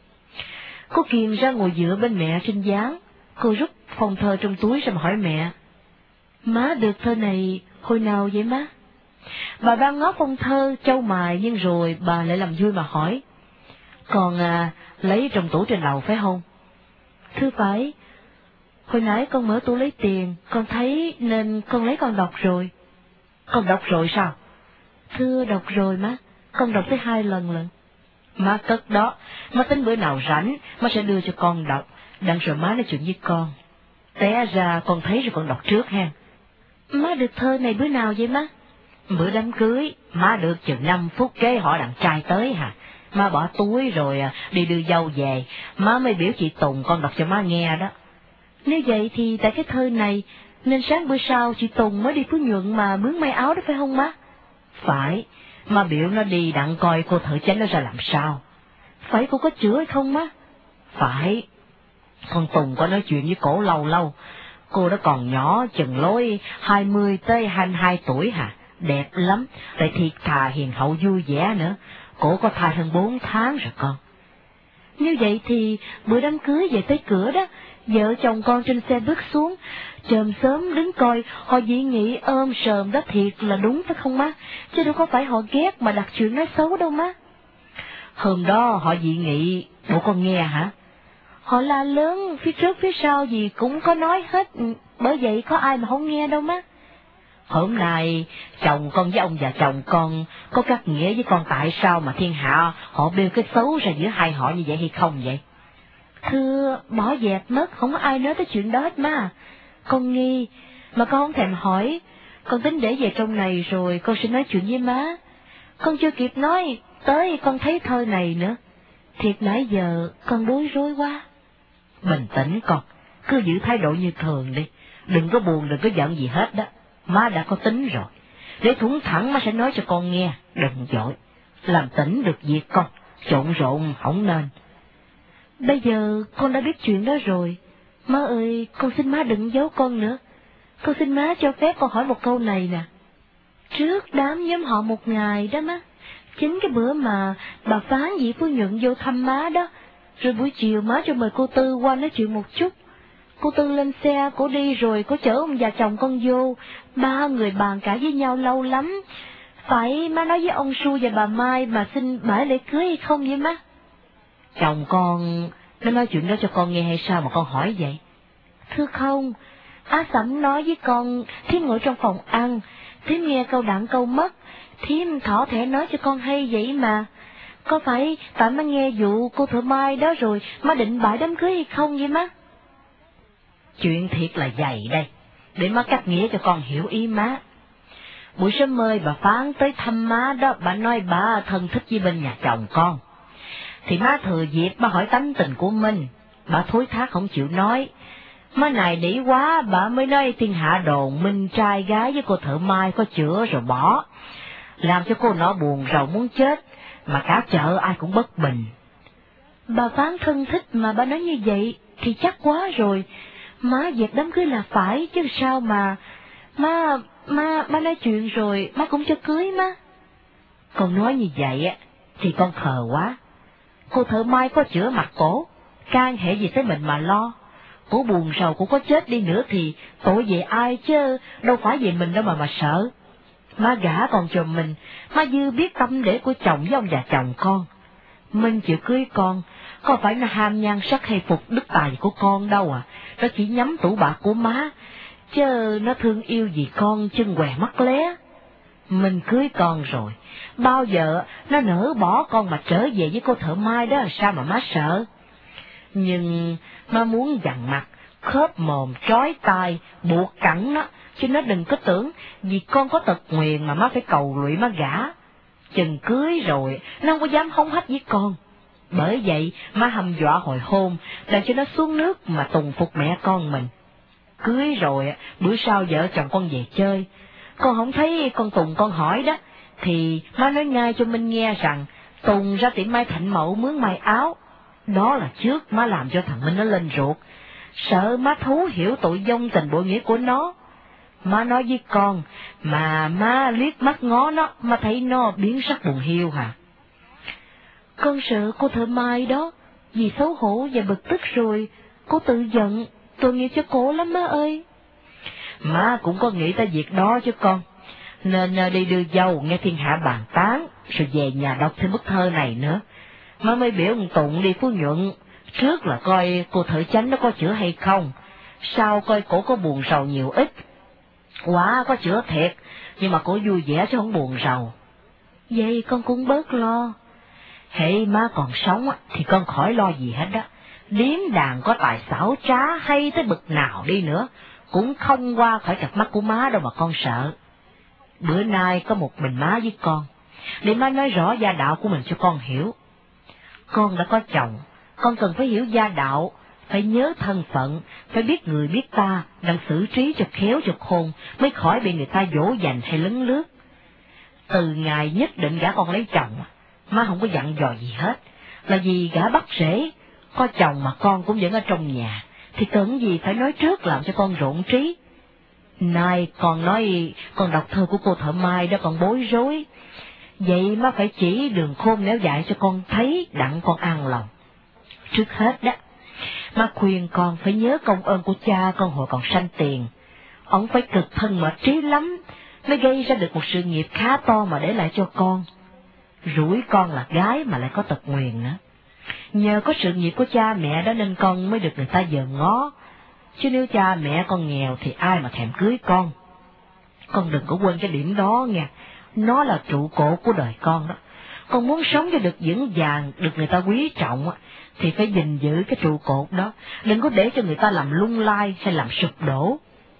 Cô Kiềm ra ngồi dựa bên mẹ trên gián, cô rút phong thơ trong túi ra mà hỏi mẹ. Má được thơ này hồi nào vậy má? Bà Ban ngó phong thơ châu mài nhưng rồi bà lại làm vui mà hỏi. Còn lấy trong tủ trên lầu phải không? Thưa phải. Hồi nãy con mở tủ lấy tiền, con thấy nên con lấy con đọc rồi. Con đọc rồi sao? Thưa đọc rồi má, con đọc tới 2 lần lận. Má cất đó, má tính bữa nào rảnh, má sẽ đưa cho con đọc, đặng rồi má nói chuyện với con. Té ra con thấy rồi con đọc trước ha. Má được thơ này bữa nào vậy má? Bữa đám cưới, má được chừng 5 phút kế họ đàn trai tới hả. Má bỏ túi rồi đi đưa dâu về, má mới biểu chị Tùng con đọc cho má nghe đó. Nếu vậy thì tại cái thơ này, nên sáng bữa sau chị Tùng mới đi Phú Nhuận mà mướn may áo đó phải không má? Phải, má biểu nó đi đặng coi cô thợ chánh nó ra làm sao. Phải cô có chữa hay không má? Phải, con Tùng có nói chuyện với cổ lâu lâu. Cô đó còn nhỏ, chừng lối 20 tới 22 tuổi hả, đẹp lắm, lại thiệt thà hiền hậu vui vẻ nữa. Cổ có thai hơn 4 tháng rồi con. Nếu vậy thì bữa đám cưới về tới cửa đó, vợ chồng con trên xe bước xuống, chòm sớm đứng coi, họ dị nghị ôm sờm đó thiệt là đúng phải không má? Chứ đâu có phải họ ghét mà đặt chuyện nói xấu đâu má. Hôm đó họ dị nghị, bộ con nghe hả? Họ la lớn phía trước phía sau gì cũng có nói hết, bởi vậy có ai mà không nghe đâu má. Hôm nay chồng con với ông già chồng con có cắt nghĩa với con tại sao mà thiên hạ họ bêu cái xấu ra giữa hai họ như vậy hay không vậy? Thưa, bỏ dẹp mất, không có ai nói tới chuyện đó hết má. Con nghi, mà con không thèm hỏi, con tính để về trong này rồi con sẽ nói chuyện với má. Con chưa kịp nói, tới con thấy thơ này nữa. Thiệt nãy giờ con bối rối quá. Bình tĩnh con, cứ giữ thái độ như thường đi, đừng có buồn, đừng có giận gì hết đó. Má đã có tính rồi, để thủng thẳng má sẽ nói cho con nghe, đừng vội, làm tỉnh được việc con, trộn rộn không nên. Bây giờ con đã biết chuyện đó rồi, má ơi, con xin má đừng giấu con nữa. Con xin má cho phép con hỏi một câu này nè. Trước đám nhóm họ một ngày đó má, chính cái bữa mà bà Phán dì Phú Nhuận vô thăm má đó, rồi buổi chiều má cho mời cô Tư qua nói chuyện một chút. Cô Tư lên xe, cô đi rồi cô chở ông già chồng con vô, 3 người bàn cãi với nhau lâu lắm. Phải má nói với ông Su và bà Mai mà xin bãi lễ cưới hay không vậy má? Chồng con, nó nói chuyện đó cho con nghe hay sao mà con hỏi vậy? Thưa không, Á Sẩm nói với con, thím ngồi trong phòng ăn, thím nghe câu đặng câu mất, thím thỏ thẻ nói cho con hay vậy mà. Có phải tại má nghe vụ cô thợ Mai đó rồi má định bãi đám cưới hay không vậy má? Chuyện thiệt là dày đây, để má cắt nghĩa cho con hiểu ý má. Buổi sớm mời bà Phán tới thăm má đó, bà nói bà thân thích với bên nhà chồng con. Thì má thừa dịp bà hỏi tánh tình của mình, bà thối thác không chịu nói. Má này nỉ quá, bà mới nói thiên hạ đồn Minh trai gái với cô thợ Mai có chữa rồi bỏ, làm cho cô nó buồn rầu muốn chết, mà cả chợ ai cũng bất bình. Bà Phán thân thích mà bà nói như vậy thì chắc quá rồi. Má dẹp đám cưới là phải chứ sao mà má nói chuyện rồi má cũng cho cưới má. Con nói như vậy á thì con khờ quá. Cô thợ Mai có chữa mặt cổ, can hệ gì tới mình mà lo. Cổ buồn sầu, cổ có chết đi nữa thì tội về ai chứ đâu phải về mình đâu mà sợ. Má gả còn chồng mình, má dư biết tâm để của chồng với ông già chồng con. Mình chịu cưới con, có phải nó ham nhan sắc hay phục đức tài của con đâu à, nó chỉ nhắm tủ bạc của má, chứ nó thương yêu gì con chân què mắt lé. Mình cưới con rồi, bao giờ nó nỡ bỏ con mà trở về với cô thợ Mai đó, sao mà má sợ. Nhưng má muốn dằn mặt, khớp mồm, trói tai, buộc cẳng nó, chứ nó đừng có tưởng vì con có tật nguyền mà má phải cầu lụy má gả. Chừng cưới rồi, nó không có dám hống hách với con. Bởi vậy má hăm dọa hồi hôn, làm cho nó xuống nước mà tùng phục mẹ con mình. Cưới rồi, bữa sau vợ chồng con về chơi, con không thấy con Tùng con hỏi đó, thì má nói ngay cho Minh nghe rằng Tùng ra tiệm may Thạnh Mậu mướn may áo. Đó là trước má làm cho thằng Minh nó lên ruột, sợ má thấu hiểu tội vong tình bội nghĩa của nó. Má nói với con, mà má liếc mắt ngó nó, má thấy nó biến sắc buồn hiu hả? Con sợ cô thợ Mai đó, vì xấu hổ và bực tức rồi, cô tự giận, tội nghiệp cho cổ lắm má ơi. Má cũng có nghĩ tới việc đó chứ con, nên đi đưa dâu nghe thiên hạ bàn tán, rồi về nhà đọc thêm bức thơ này nữa. Má mới biểu ông Tụng đi Phú Nhuận, trước là coi cô thợ chánh nó có chữa hay không, sau coi cổ có buồn sầu nhiều ít. Quả có chữa thiệt, nhưng mà cổ vui vẻ chứ không buồn sầu. Vậy con cũng bớt lo. Hễ má còn sống thì con khỏi lo gì hết đó. Điếm đàn có tài xảo trá hay tới bực nào đi nữa, cũng không qua khỏi cặp mắt của má đâu mà con sợ. Bữa nay có một mình má với con, để má nói rõ gia đạo của mình cho con hiểu. Con đã có chồng, con cần phải hiểu gia đạo, phải nhớ thân phận, phải biết người biết ta, đang xử trí cho khéo cho khôn, mới khỏi bị người ta dỗ dành hay lấn lướt. Từ ngày nhất định gả con lấy chồng, má không có dặn dò gì hết, là vì gả bắt rễ, có chồng mà con cũng vẫn ở trong nhà, thì cần gì phải nói trước làm cho con rộn trí. Nay con nói con đọc thơ của cô Thợ Mai đó còn bối rối, vậy má phải chỉ đường khôn néo dạy cho con thấy đặng con an lòng. Trước hết đó, má khuyên con phải nhớ công ơn của cha con hồi còn sanh tiền. Ông phải cực thân mệt trí lắm, mới gây ra được một sự nghiệp khá to mà để lại cho con. Rủi con là gái mà lại có tật nguyền nữa. Nhờ có sự nghiệp của cha mẹ đó nên con mới được người ta dòm ngó, chứ nếu cha mẹ con nghèo thì ai mà thèm cưới con. Con đừng có quên cái điểm đó nha, nó là trụ cột của đời con đó. Con muốn sống cho được vững vàng, được người ta quý trọng thì phải gìn giữ cái trụ cột đó, đừng có để cho người ta làm lung lay hay làm sụp đổ.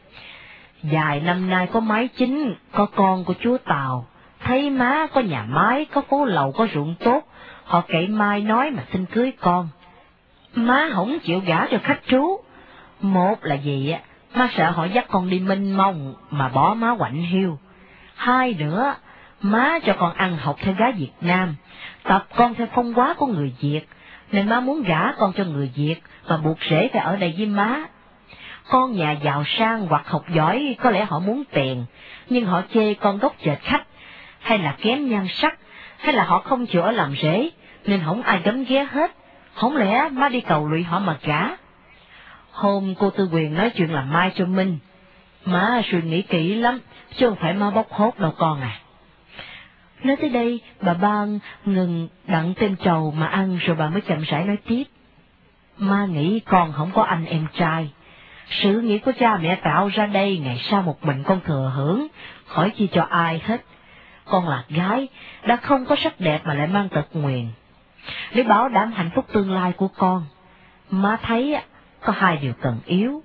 Vài năm nay có mái chính, có con của chúa Tàu, thấy má có nhà máy, có phố lầu, có ruộng tốt, họ cậy mai nói mà xin cưới con. Má không chịu gả cho khách trú. Một là gì má sợ họ dắt con đi mênh mông mà bỏ má quạnh hiu. Hai nữa, má cho con ăn học theo gái Việt Nam, tập con theo phong hóa của người Việt, nên má muốn gả con cho người Việt và buộc rễ phải ở đây với má. Con nhà giàu sang hoặc học giỏi có lẽ họ muốn tiền, nhưng họ chê con gốc chệch khách, hay là kém nhan sắc, hay là họ không chịu ở làm rễ, nên không ai gấm ghé hết. Không lẽ má đi cầu lụy họ mà gả? Hôm cô Tư Quyền nói chuyện làm mai cho Minh, má suy nghĩ kỹ lắm, chứ không phải má bóc hốt đâu con à. Nói tới đây, bà ba ngừng đặng tên trầu mà ăn rồi bà mới chậm rãi nói tiếp. Má nghĩ con không có anh em trai. Sự nghiệp của cha mẹ tạo ra đây ngày sau một mình con thừa hưởng, khỏi chi cho ai hết. Con là gái, đã không có sắc đẹp mà lại mang tật nguyền. Để bảo đảm hạnh phúc tương lai của con, má thấy có hai điều cần yếu.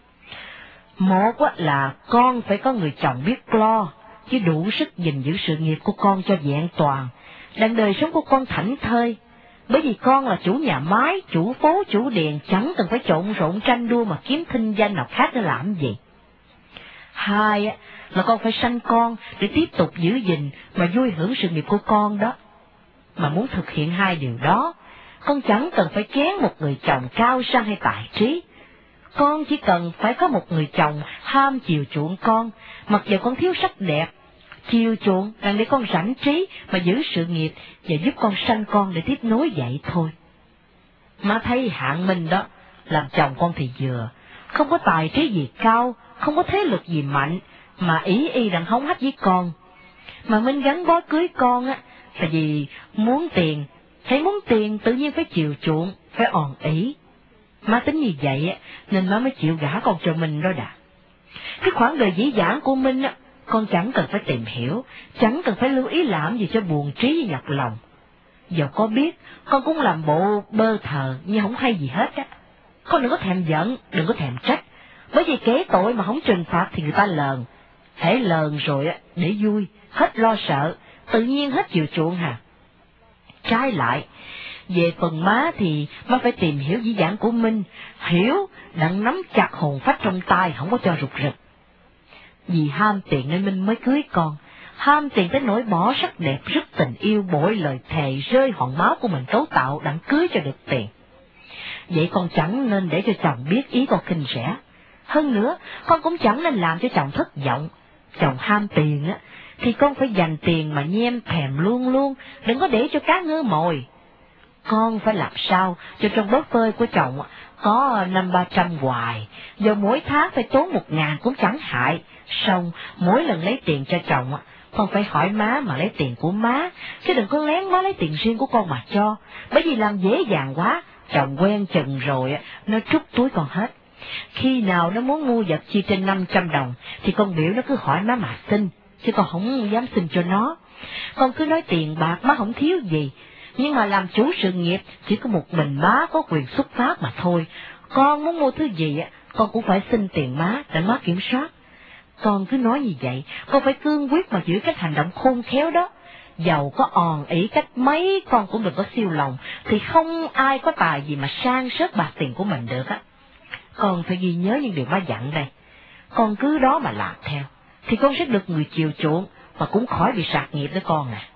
Một là con phải có người chồng biết lo, chứ đủ sức gìn giữ sự nghiệp của con cho vẹn toàn, đặng đời sống của con thảnh thơi. Bởi vì con là chủ nhà máy, chủ phố, chủ điền, chẳng cần phải trộn rộn tranh đua mà kiếm thinh danh nào khác để làm gì. Hai là con phải sanh con để tiếp tục giữ gìn mà vui hưởng sự nghiệp của con đó. Mà muốn thực hiện hai điều đó, con chẳng cần phải kén một người chồng cao sang hay tài trí. Con chỉ cần phải có một người chồng ham chiều chuộng con, mặc dù con thiếu sắc đẹp, chiều chuộng là để con rảnh trí mà giữ sự nghiệp và giúp con sanh con để tiếp nối vậy thôi. Má thấy Hạng Minh đó, làm chồng con thì vừa, không có tài trí gì cao, không có thế lực gì mạnh, mà ý y đặng hống hách với con. Mà Minh gắn bó cưới con là vì muốn tiền, thấy muốn tiền tự nhiên phải chiều chuộng, phải òn ý. Má tính như vậy nên má mới chịu gả con cho Minh đó đã. Cái khoảng đời dĩ dãn của Minh con chẳng cần phải tìm hiểu, chẳng cần phải lưu ý làm gì cho buồn trí với nhọc lòng. Dẫu có biết, con cũng làm bộ bơ thờ như không hay gì hết á. Con đừng có thèm giận, đừng có thèm trách, bởi vì kể tội mà không trừng phạt thì người ta lờn. Hễ lờn rồi để vui, hết lo sợ, tự nhiên hết chiều chuộng hà. Trái lại, về phần má thì má phải tìm hiểu dĩ dãn của Minh, hiểu đặng nắm chặt hồn phách trong tay, không có cho rụt rịch. Vì ham tiền nên Minh mới cưới con, ham tiền tới nỗi bỏ sắc đẹp, rất tình yêu, bội lời thề, rơi hòn máu của mình cấu tạo đặng cưới cho được tiền. Vậy con chẳng nên để cho chồng biết ý con khinh rẻ. Hơn nữa, con cũng chẳng nên làm cho chồng thất vọng. Chồng ham tiền thì con phải dành tiền mà nhem thèm luôn luôn, đừng có để cho cá ngơ mồi. Con phải làm sao cho trong bóp phơi của chồng có 500-300 hoài, giờ mỗi tháng phải tốn 1.000 cũng chẳng hại. Xong mỗi lần lấy tiền cho chồng con phải hỏi má mà lấy tiền của má, chứ đừng có lén má lấy tiền riêng của con mà cho, bởi vì làm dễ dàng quá, chồng quen chừng rồi nó trút túi con hết. Khi nào nó muốn mua vật chi trên 500 đồng thì con biểu nó cứ hỏi má mà xin, chứ con không dám xin cho nó. Con cứ nói tiền bạc má không thiếu gì, nhưng mà làm chủ sự nghiệp chỉ có một mình má có quyền xuất phát mà thôi. Con muốn mua thứ gì con cũng phải xin tiền má để má kiểm soát. Con cứ nói như vậy, con phải cương quyết mà giữ cách hành động khôn khéo đó. Dầu có òn ỉ cách mấy con cũng đừng có siêu lòng, thì không ai có tài gì mà sang sớt bạc tiền của mình được á. Con phải ghi nhớ những điều má dặn đây. Con cứ đó mà làm theo, thì con sẽ được người chiều chuộng và cũng khỏi bị sạt nghiệp đó con à.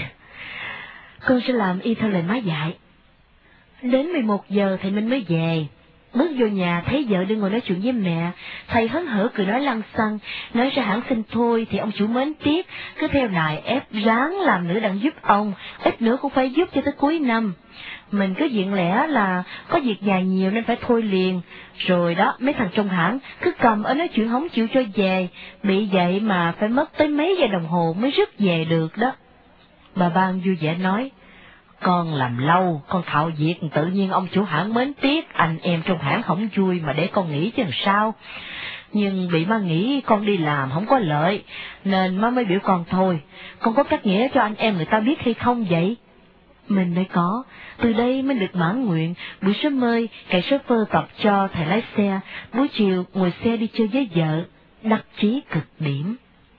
Con sẽ làm y theo lời má dạy. Đến 11 giờ thầy Minh mới về. Bước vô nhà thấy vợ đang ngồi nói chuyện với mẹ, thầy hớn hở cười nói lăng xăng, nói ra hãng xin thôi thì ông chủ mến tiếc, cứ theo nài ép ráng làm nữa đặng giúp ông, ít nữa cũng phải giúp cho tới cuối năm. Mình cứ diện lẽ là có việc nhà nhiều nên phải thôi liền, rồi đó mấy thằng trong hãng cứ cầm ở nói chuyện không chịu cho về, bị vậy mà phải mất tới mấy giờ đồng hồ mới rước về được đó. Bà Ban vui vẻ nói, con làm lâu, con thạo việc tự nhiên ông chủ hãng mến tiếc, anh em trong hãng không vui mà để con nghĩ chứ làm sao. Nhưng bị má nghĩ con đi làm không có lợi, nên má mới biểu con thôi. Con có cách nghĩa cho anh em người ta biết hay không vậy? Mình mới có, từ đây mới được mãn nguyện, buổi sớm mơi cậy chauffeur tập cho thầy lái xe, buổi chiều ngồi xe đi chơi với vợ, đắc chí cực điểm.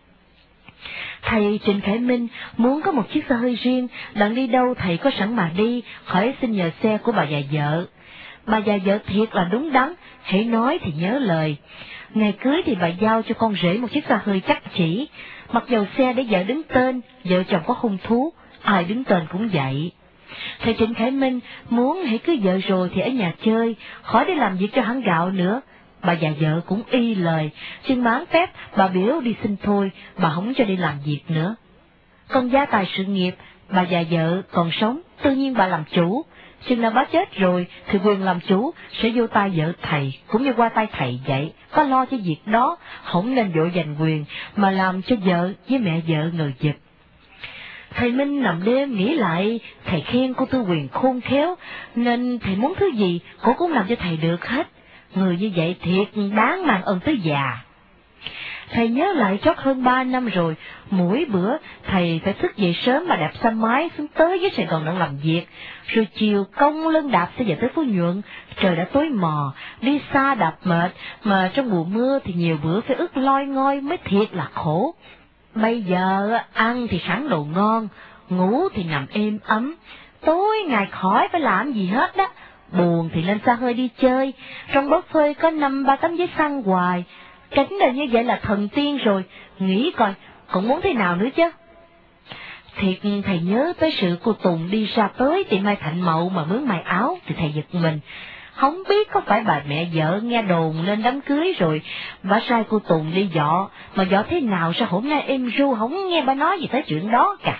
Thầy Trịnh Khải Minh muốn có một chiếc xe hơi riêng, đặng đi đâu thầy có sẵn mà đi, khỏi xin nhờ xe của bà già vợ. Bà già vợ thiệt là đúng đắn, hãy nói thì nhớ lời. Ngày cưới thì bà giao cho con rể một chiếc xe hơi chắc chỉ, mặc dầu xe để vợ đứng tên, vợ chồng có hung thú, ai đứng tên cũng vậy. Thầy Trịnh Khải Minh muốn hãy cưới vợ rồi thì ở nhà chơi, khỏi đi làm việc cho hãng gạo nữa. Bà già vợ cũng y lời, chừng mãn phép bà biểu đi xin thôi, bà không cho đi làm việc nữa. Con gia tài sự nghiệp, bà già vợ còn sống, tự nhiên bà làm chủ. Chừng nào bà chết rồi thì quyền làm chủ sẽ vô tay vợ thầy, cũng như qua tay thầy vậy, có lo cho việc đó, không nên vội giành quyền mà làm cho vợ với mẹ vợ ngờ vực. Thầy Minh nằm đêm nghĩ lại, thầy khen cô Tư Quyền khôn khéo, nên thầy muốn thứ gì cô cũng làm cho thầy được hết. Người như vậy thiệt đáng mang ơn tới già. Thầy nhớ lại trót hơn 3 năm rồi, mỗi bữa thầy phải thức dậy sớm mà đạp xe máy xuống tới với Sài Gòn đang làm việc, rồi chiều công lưng đạp sẽ về tới Phú Nhuận, trời đã tối mò, đi xa đạp mệt, mà trong mùa mưa thì nhiều bữa phải ướt loi ngoi mới thiệt là khổ. Bây giờ ăn thì sẵn đồ ngon, ngủ thì nằm êm ấm, tối ngày khỏi phải làm gì hết đó. Buồn thì lên xa hơi đi chơi, trong bóp phơi có 5-3 tấm giấy xăng hoài. Cánh đời như vậy là thần tiên rồi, nghĩ coi, còn muốn thế nào nữa chứ? Thiệt thầy nhớ tới sự cô Tùng đi ra tới tiệm Mai Thạnh Mậu mà mướn mày áo thì thầy giật mình. Không biết có phải bà mẹ vợ nghe đồn lên đám cưới rồi, bà sai cô Tùng đi dọ, mà dọ thế nào sao hôm nay em ru không nghe bà nói gì tới chuyện đó cả.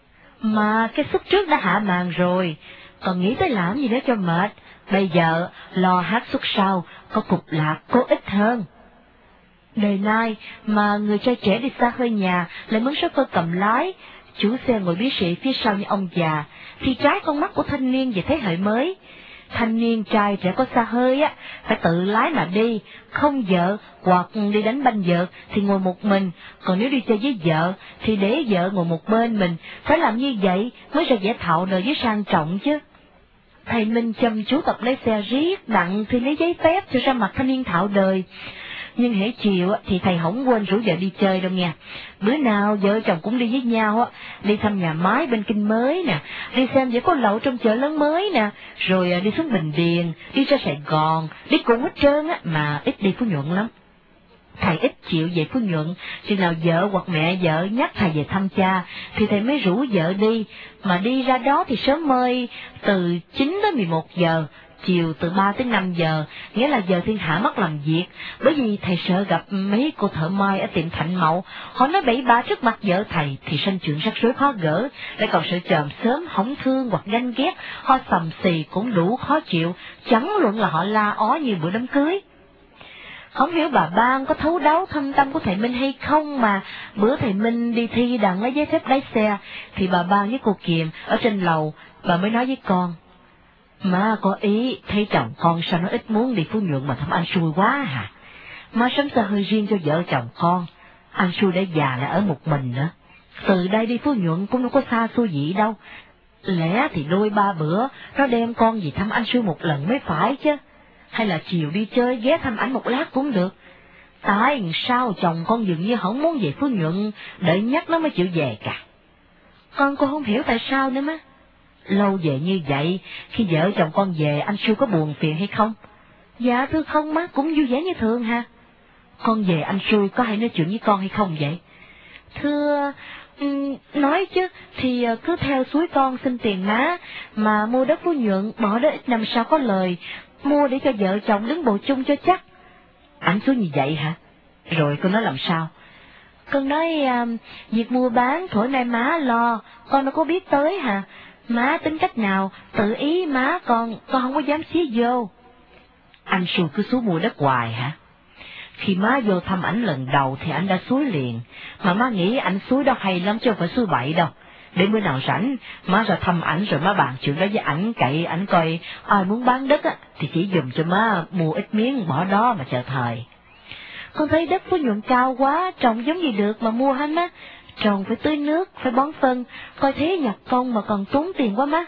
Mà cái suất trước đã hạ màn rồi, còn nghĩ tới làm gì nữa cho mệt, bây giờ lo hát suất sau, có cục lạc có ích hơn. Đời nay mà người trai trẻ đi xa hơi nhà lại mướn chauffeur cầm lái, chủ xe ngồi bí sĩ phía sau như ông già, thì trái con mắt của thanh niên về thế hệ mới. Thanh niên trai trẻ có xa hơi á, phải tự lái mà đi, không vợ hoặc đi đánh banh vợ thì ngồi một mình, còn nếu đi chơi với vợ thì để vợ ngồi một bên mình, phải làm như vậy mới ra vẻ thạo đời với sang trọng chứ. Thầy Minh chăm chú tập lái xe riết đặng thì lấy giấy phép cho ra mặt thanh niên thạo đời. Nhưng hễ chiều thì thầy không quên rủ vợ đi chơi đâu nha. Bữa nào vợ chồng cũng đi với nhau, đi thăm nhà máy bên Kinh Mới nè, đi xem vẻ có lậu trong chợ lớn mới nè, rồi đi xuống Bình Điền, đi ra Sài Gòn, đi cùng hết trơn mà ít đi Phú Nhuận lắm. Thầy ít chịu về Phú Nhuận, chừng nào vợ hoặc mẹ vợ nhắc thầy về thăm cha, thì thầy mới rủ vợ đi, mà đi ra đó thì sớm mơi, từ 9 tới 11 giờ, chiều từ 3 tới 5 giờ, nghĩa là giờ thiên hạ mất làm việc, bởi vì thầy sợ gặp mấy cô thợ may ở tiệm Thạnh Mậu, họ nói bậy bạ trước mặt vợ thầy thì sanh chuyện rắc rối khó gỡ, lại còn sợ chòm sớm hỏng thương hoặc ganh ghét, ho sầm xì cũng đủ khó chịu, chẳng luận là họ la ó như bữa đám cưới. Không hiểu bà Ban có thấu đáo thâm tâm của thầy Minh hay không mà bữa thầy Minh đi thi đặng lấy giấy phép lái xe, thì bà Ban với cô Kiềm ở trên lầu, bà mới nói với con, má có ý thấy chồng con sao nó ít muốn đi Phú Nhuận mà thăm anh xui quá hả? Má sắm xe hơi riêng cho vợ chồng con, Anh Xui đã già lại ở một mình nữa. Từ đây đi Phú Nhuận cũng đâu có xa xôi gì đâu. Lẽ thì đôi ba bữa nó đem con về thăm anh Xui một lần mới phải chứ. Hay là chiều đi chơi ghé thăm ảnh một lát cũng được. Tại sao chồng con dường như không muốn về Phú Nhuận, đợi nhắc nó mới chịu về cả. Con không hiểu tại sao nữa má. Lâu về như vậy, khi vợ chồng con về anh Xui có buồn phiền hay không? Dạ thưa không má, cũng vui vẻ như thường ha. Con về anh Xui có hay nói chuyện với con hay không vậy? Thưa, nói chứ, thì cứ theo suối con xin tiền má, mà mua đất Phú Nhuận, bỏ đó ít năm sao có lời, mua để cho vợ chồng đứng bồ chung cho chắc. Anh Xui như vậy hả? Rồi con nói làm sao? Con nói, việc mua bán thổi nay má lo, con đâu có biết tới hả? Má tính cách nào, tự ý má con không có dám xía vô. Anh Xui cứ xuống mua đất hoài hả? Khi má vô thăm ảnh lần đầu thì anh đã xúi liền, mà má nghĩ ảnh xúi đó hay lắm chứ không phải xúi bậy đâu. Để bữa nào rảnh, má ra thăm ảnh rồi má bàn chuyện đó với ảnh, cậy ảnh coi ai muốn bán đất á thì chỉ dùm cho má mua ít miếng bỏ đó mà chờ thời. Con thấy đất Phú Nhuận cao quá, trồng giống gì được mà mua hả má? Trồng phải tưới nước, phải bón phân, coi thế nhặt công mà còn tốn tiền quá má.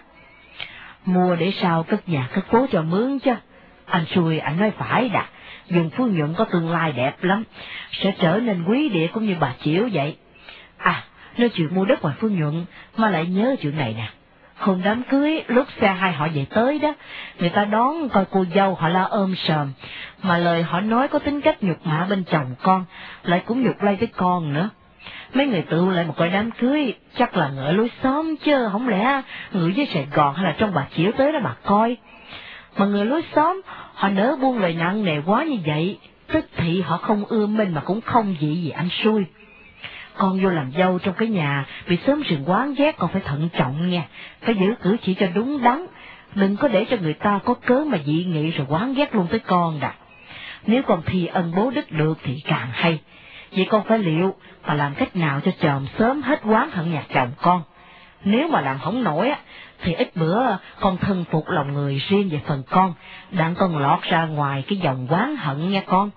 Mua để sao cất nhà cất phố cho mướn chứ. Anh Xui ảnh nói phải đã. Vùng Phú Nhuận có tương lai đẹp lắm, sẽ trở nên quý địa cũng như bà Chiểu vậy. À, nói chuyện mua đất ngoài Phú Nhuận, mà lại nhớ chuyện này nè. Hôm đám cưới, lúc xe hai họ về tới đó, người ta đón coi cô dâu họ la ôm sờm, mà lời họ nói có tính cách nhục mạ bên chồng con, lại cũng nhục lây với con nữa. Mấy người tự lại một cái đám cưới, chắc là ngỡ lối xóm chứ, không lẽ người với Sài Gòn hay là trong bà Chiểu tới đó mà coi. Mà người lối xóm, họ nỡ buông lời nặng nề quá như vậy, tức thị họ không ưa mình mà cũng không dị gì anh Xui. Con vô làm dâu trong cái nhà, bị xóm rừng quán ghét còn phải thận trọng nha, phải giữ cử chỉ cho đúng đắn, đừng có để cho người ta có cớ mà dị nghị rồi quán ghét luôn tới con đã. Nếu con thi ân bố đức được thì càng hay, vậy con phải liệu mà làm cách nào cho chòm sớm hết quán hận nhà chồng con. Nếu mà làm không nổi á, thì ít bữa con thân phục lòng người riêng về phần con, đặng con lọt ra ngoài cái dòng oán hận nha con.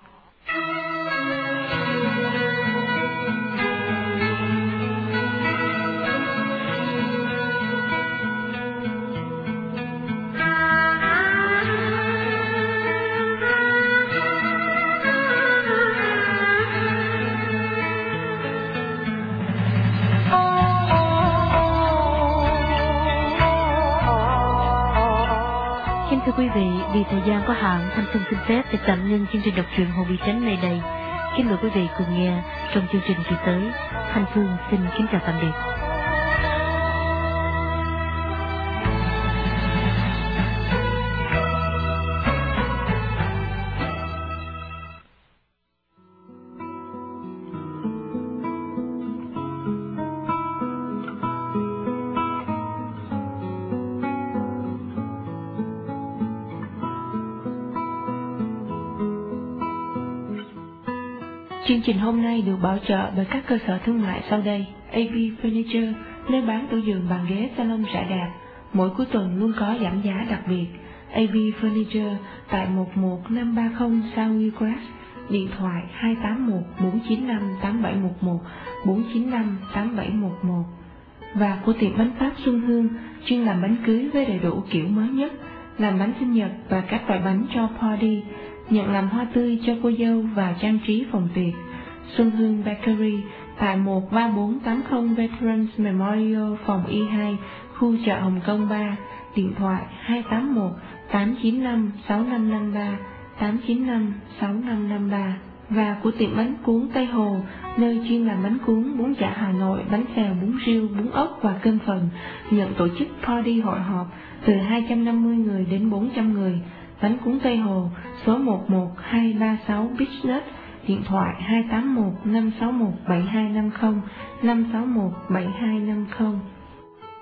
Thưa quý vị, vì thời gian có hạn, Thanh Xuân xin phép để tạm ngưng chương trình đọc truyện Hồ Bí Tránh nơi đây. Kính mời quý vị cùng nghe trong chương trình kỳ tới. Thanh Phương xin kính chào tạm biệt. Chương trình hôm nay được bảo trợ bởi các cơ sở thương mại sau đây: AB Furniture, nơi bán tủ giường, bàn ghế, salon rẻ đạp. Mỗi cuối tuần luôn có giảm giá đặc biệt. AB Furniture tại 11530 Southwest, điện thoại 281 495 8711 495 8711. Và của tiệm bánh Pháp Xuân Hương, chuyên làm bánh cưới với đầy đủ kiểu mới nhất, làm bánh sinh nhật và các loại bánh cho party, nhận làm hoa tươi cho cô dâu và trang trí phòng tiệc. Xuân Hương Bakery tại 13480 Veterans Memorial, phòng Y2, khu chợ Hồng Kông 3, điện thoại 281 895 6553 895 6553. Và của tiệm bánh cuốn Tây Hồ, nơi chuyên làm bánh cuốn, bún chả Hà Nội, bánh xèo, bún riêu, bún ốc và cơm phần, nhận tổ chức party hội họp từ 250 người đến 400 người. Bánh cuốn Tây Hồ, số 11236 Business, điện thoại 281 561 7250 561 7250.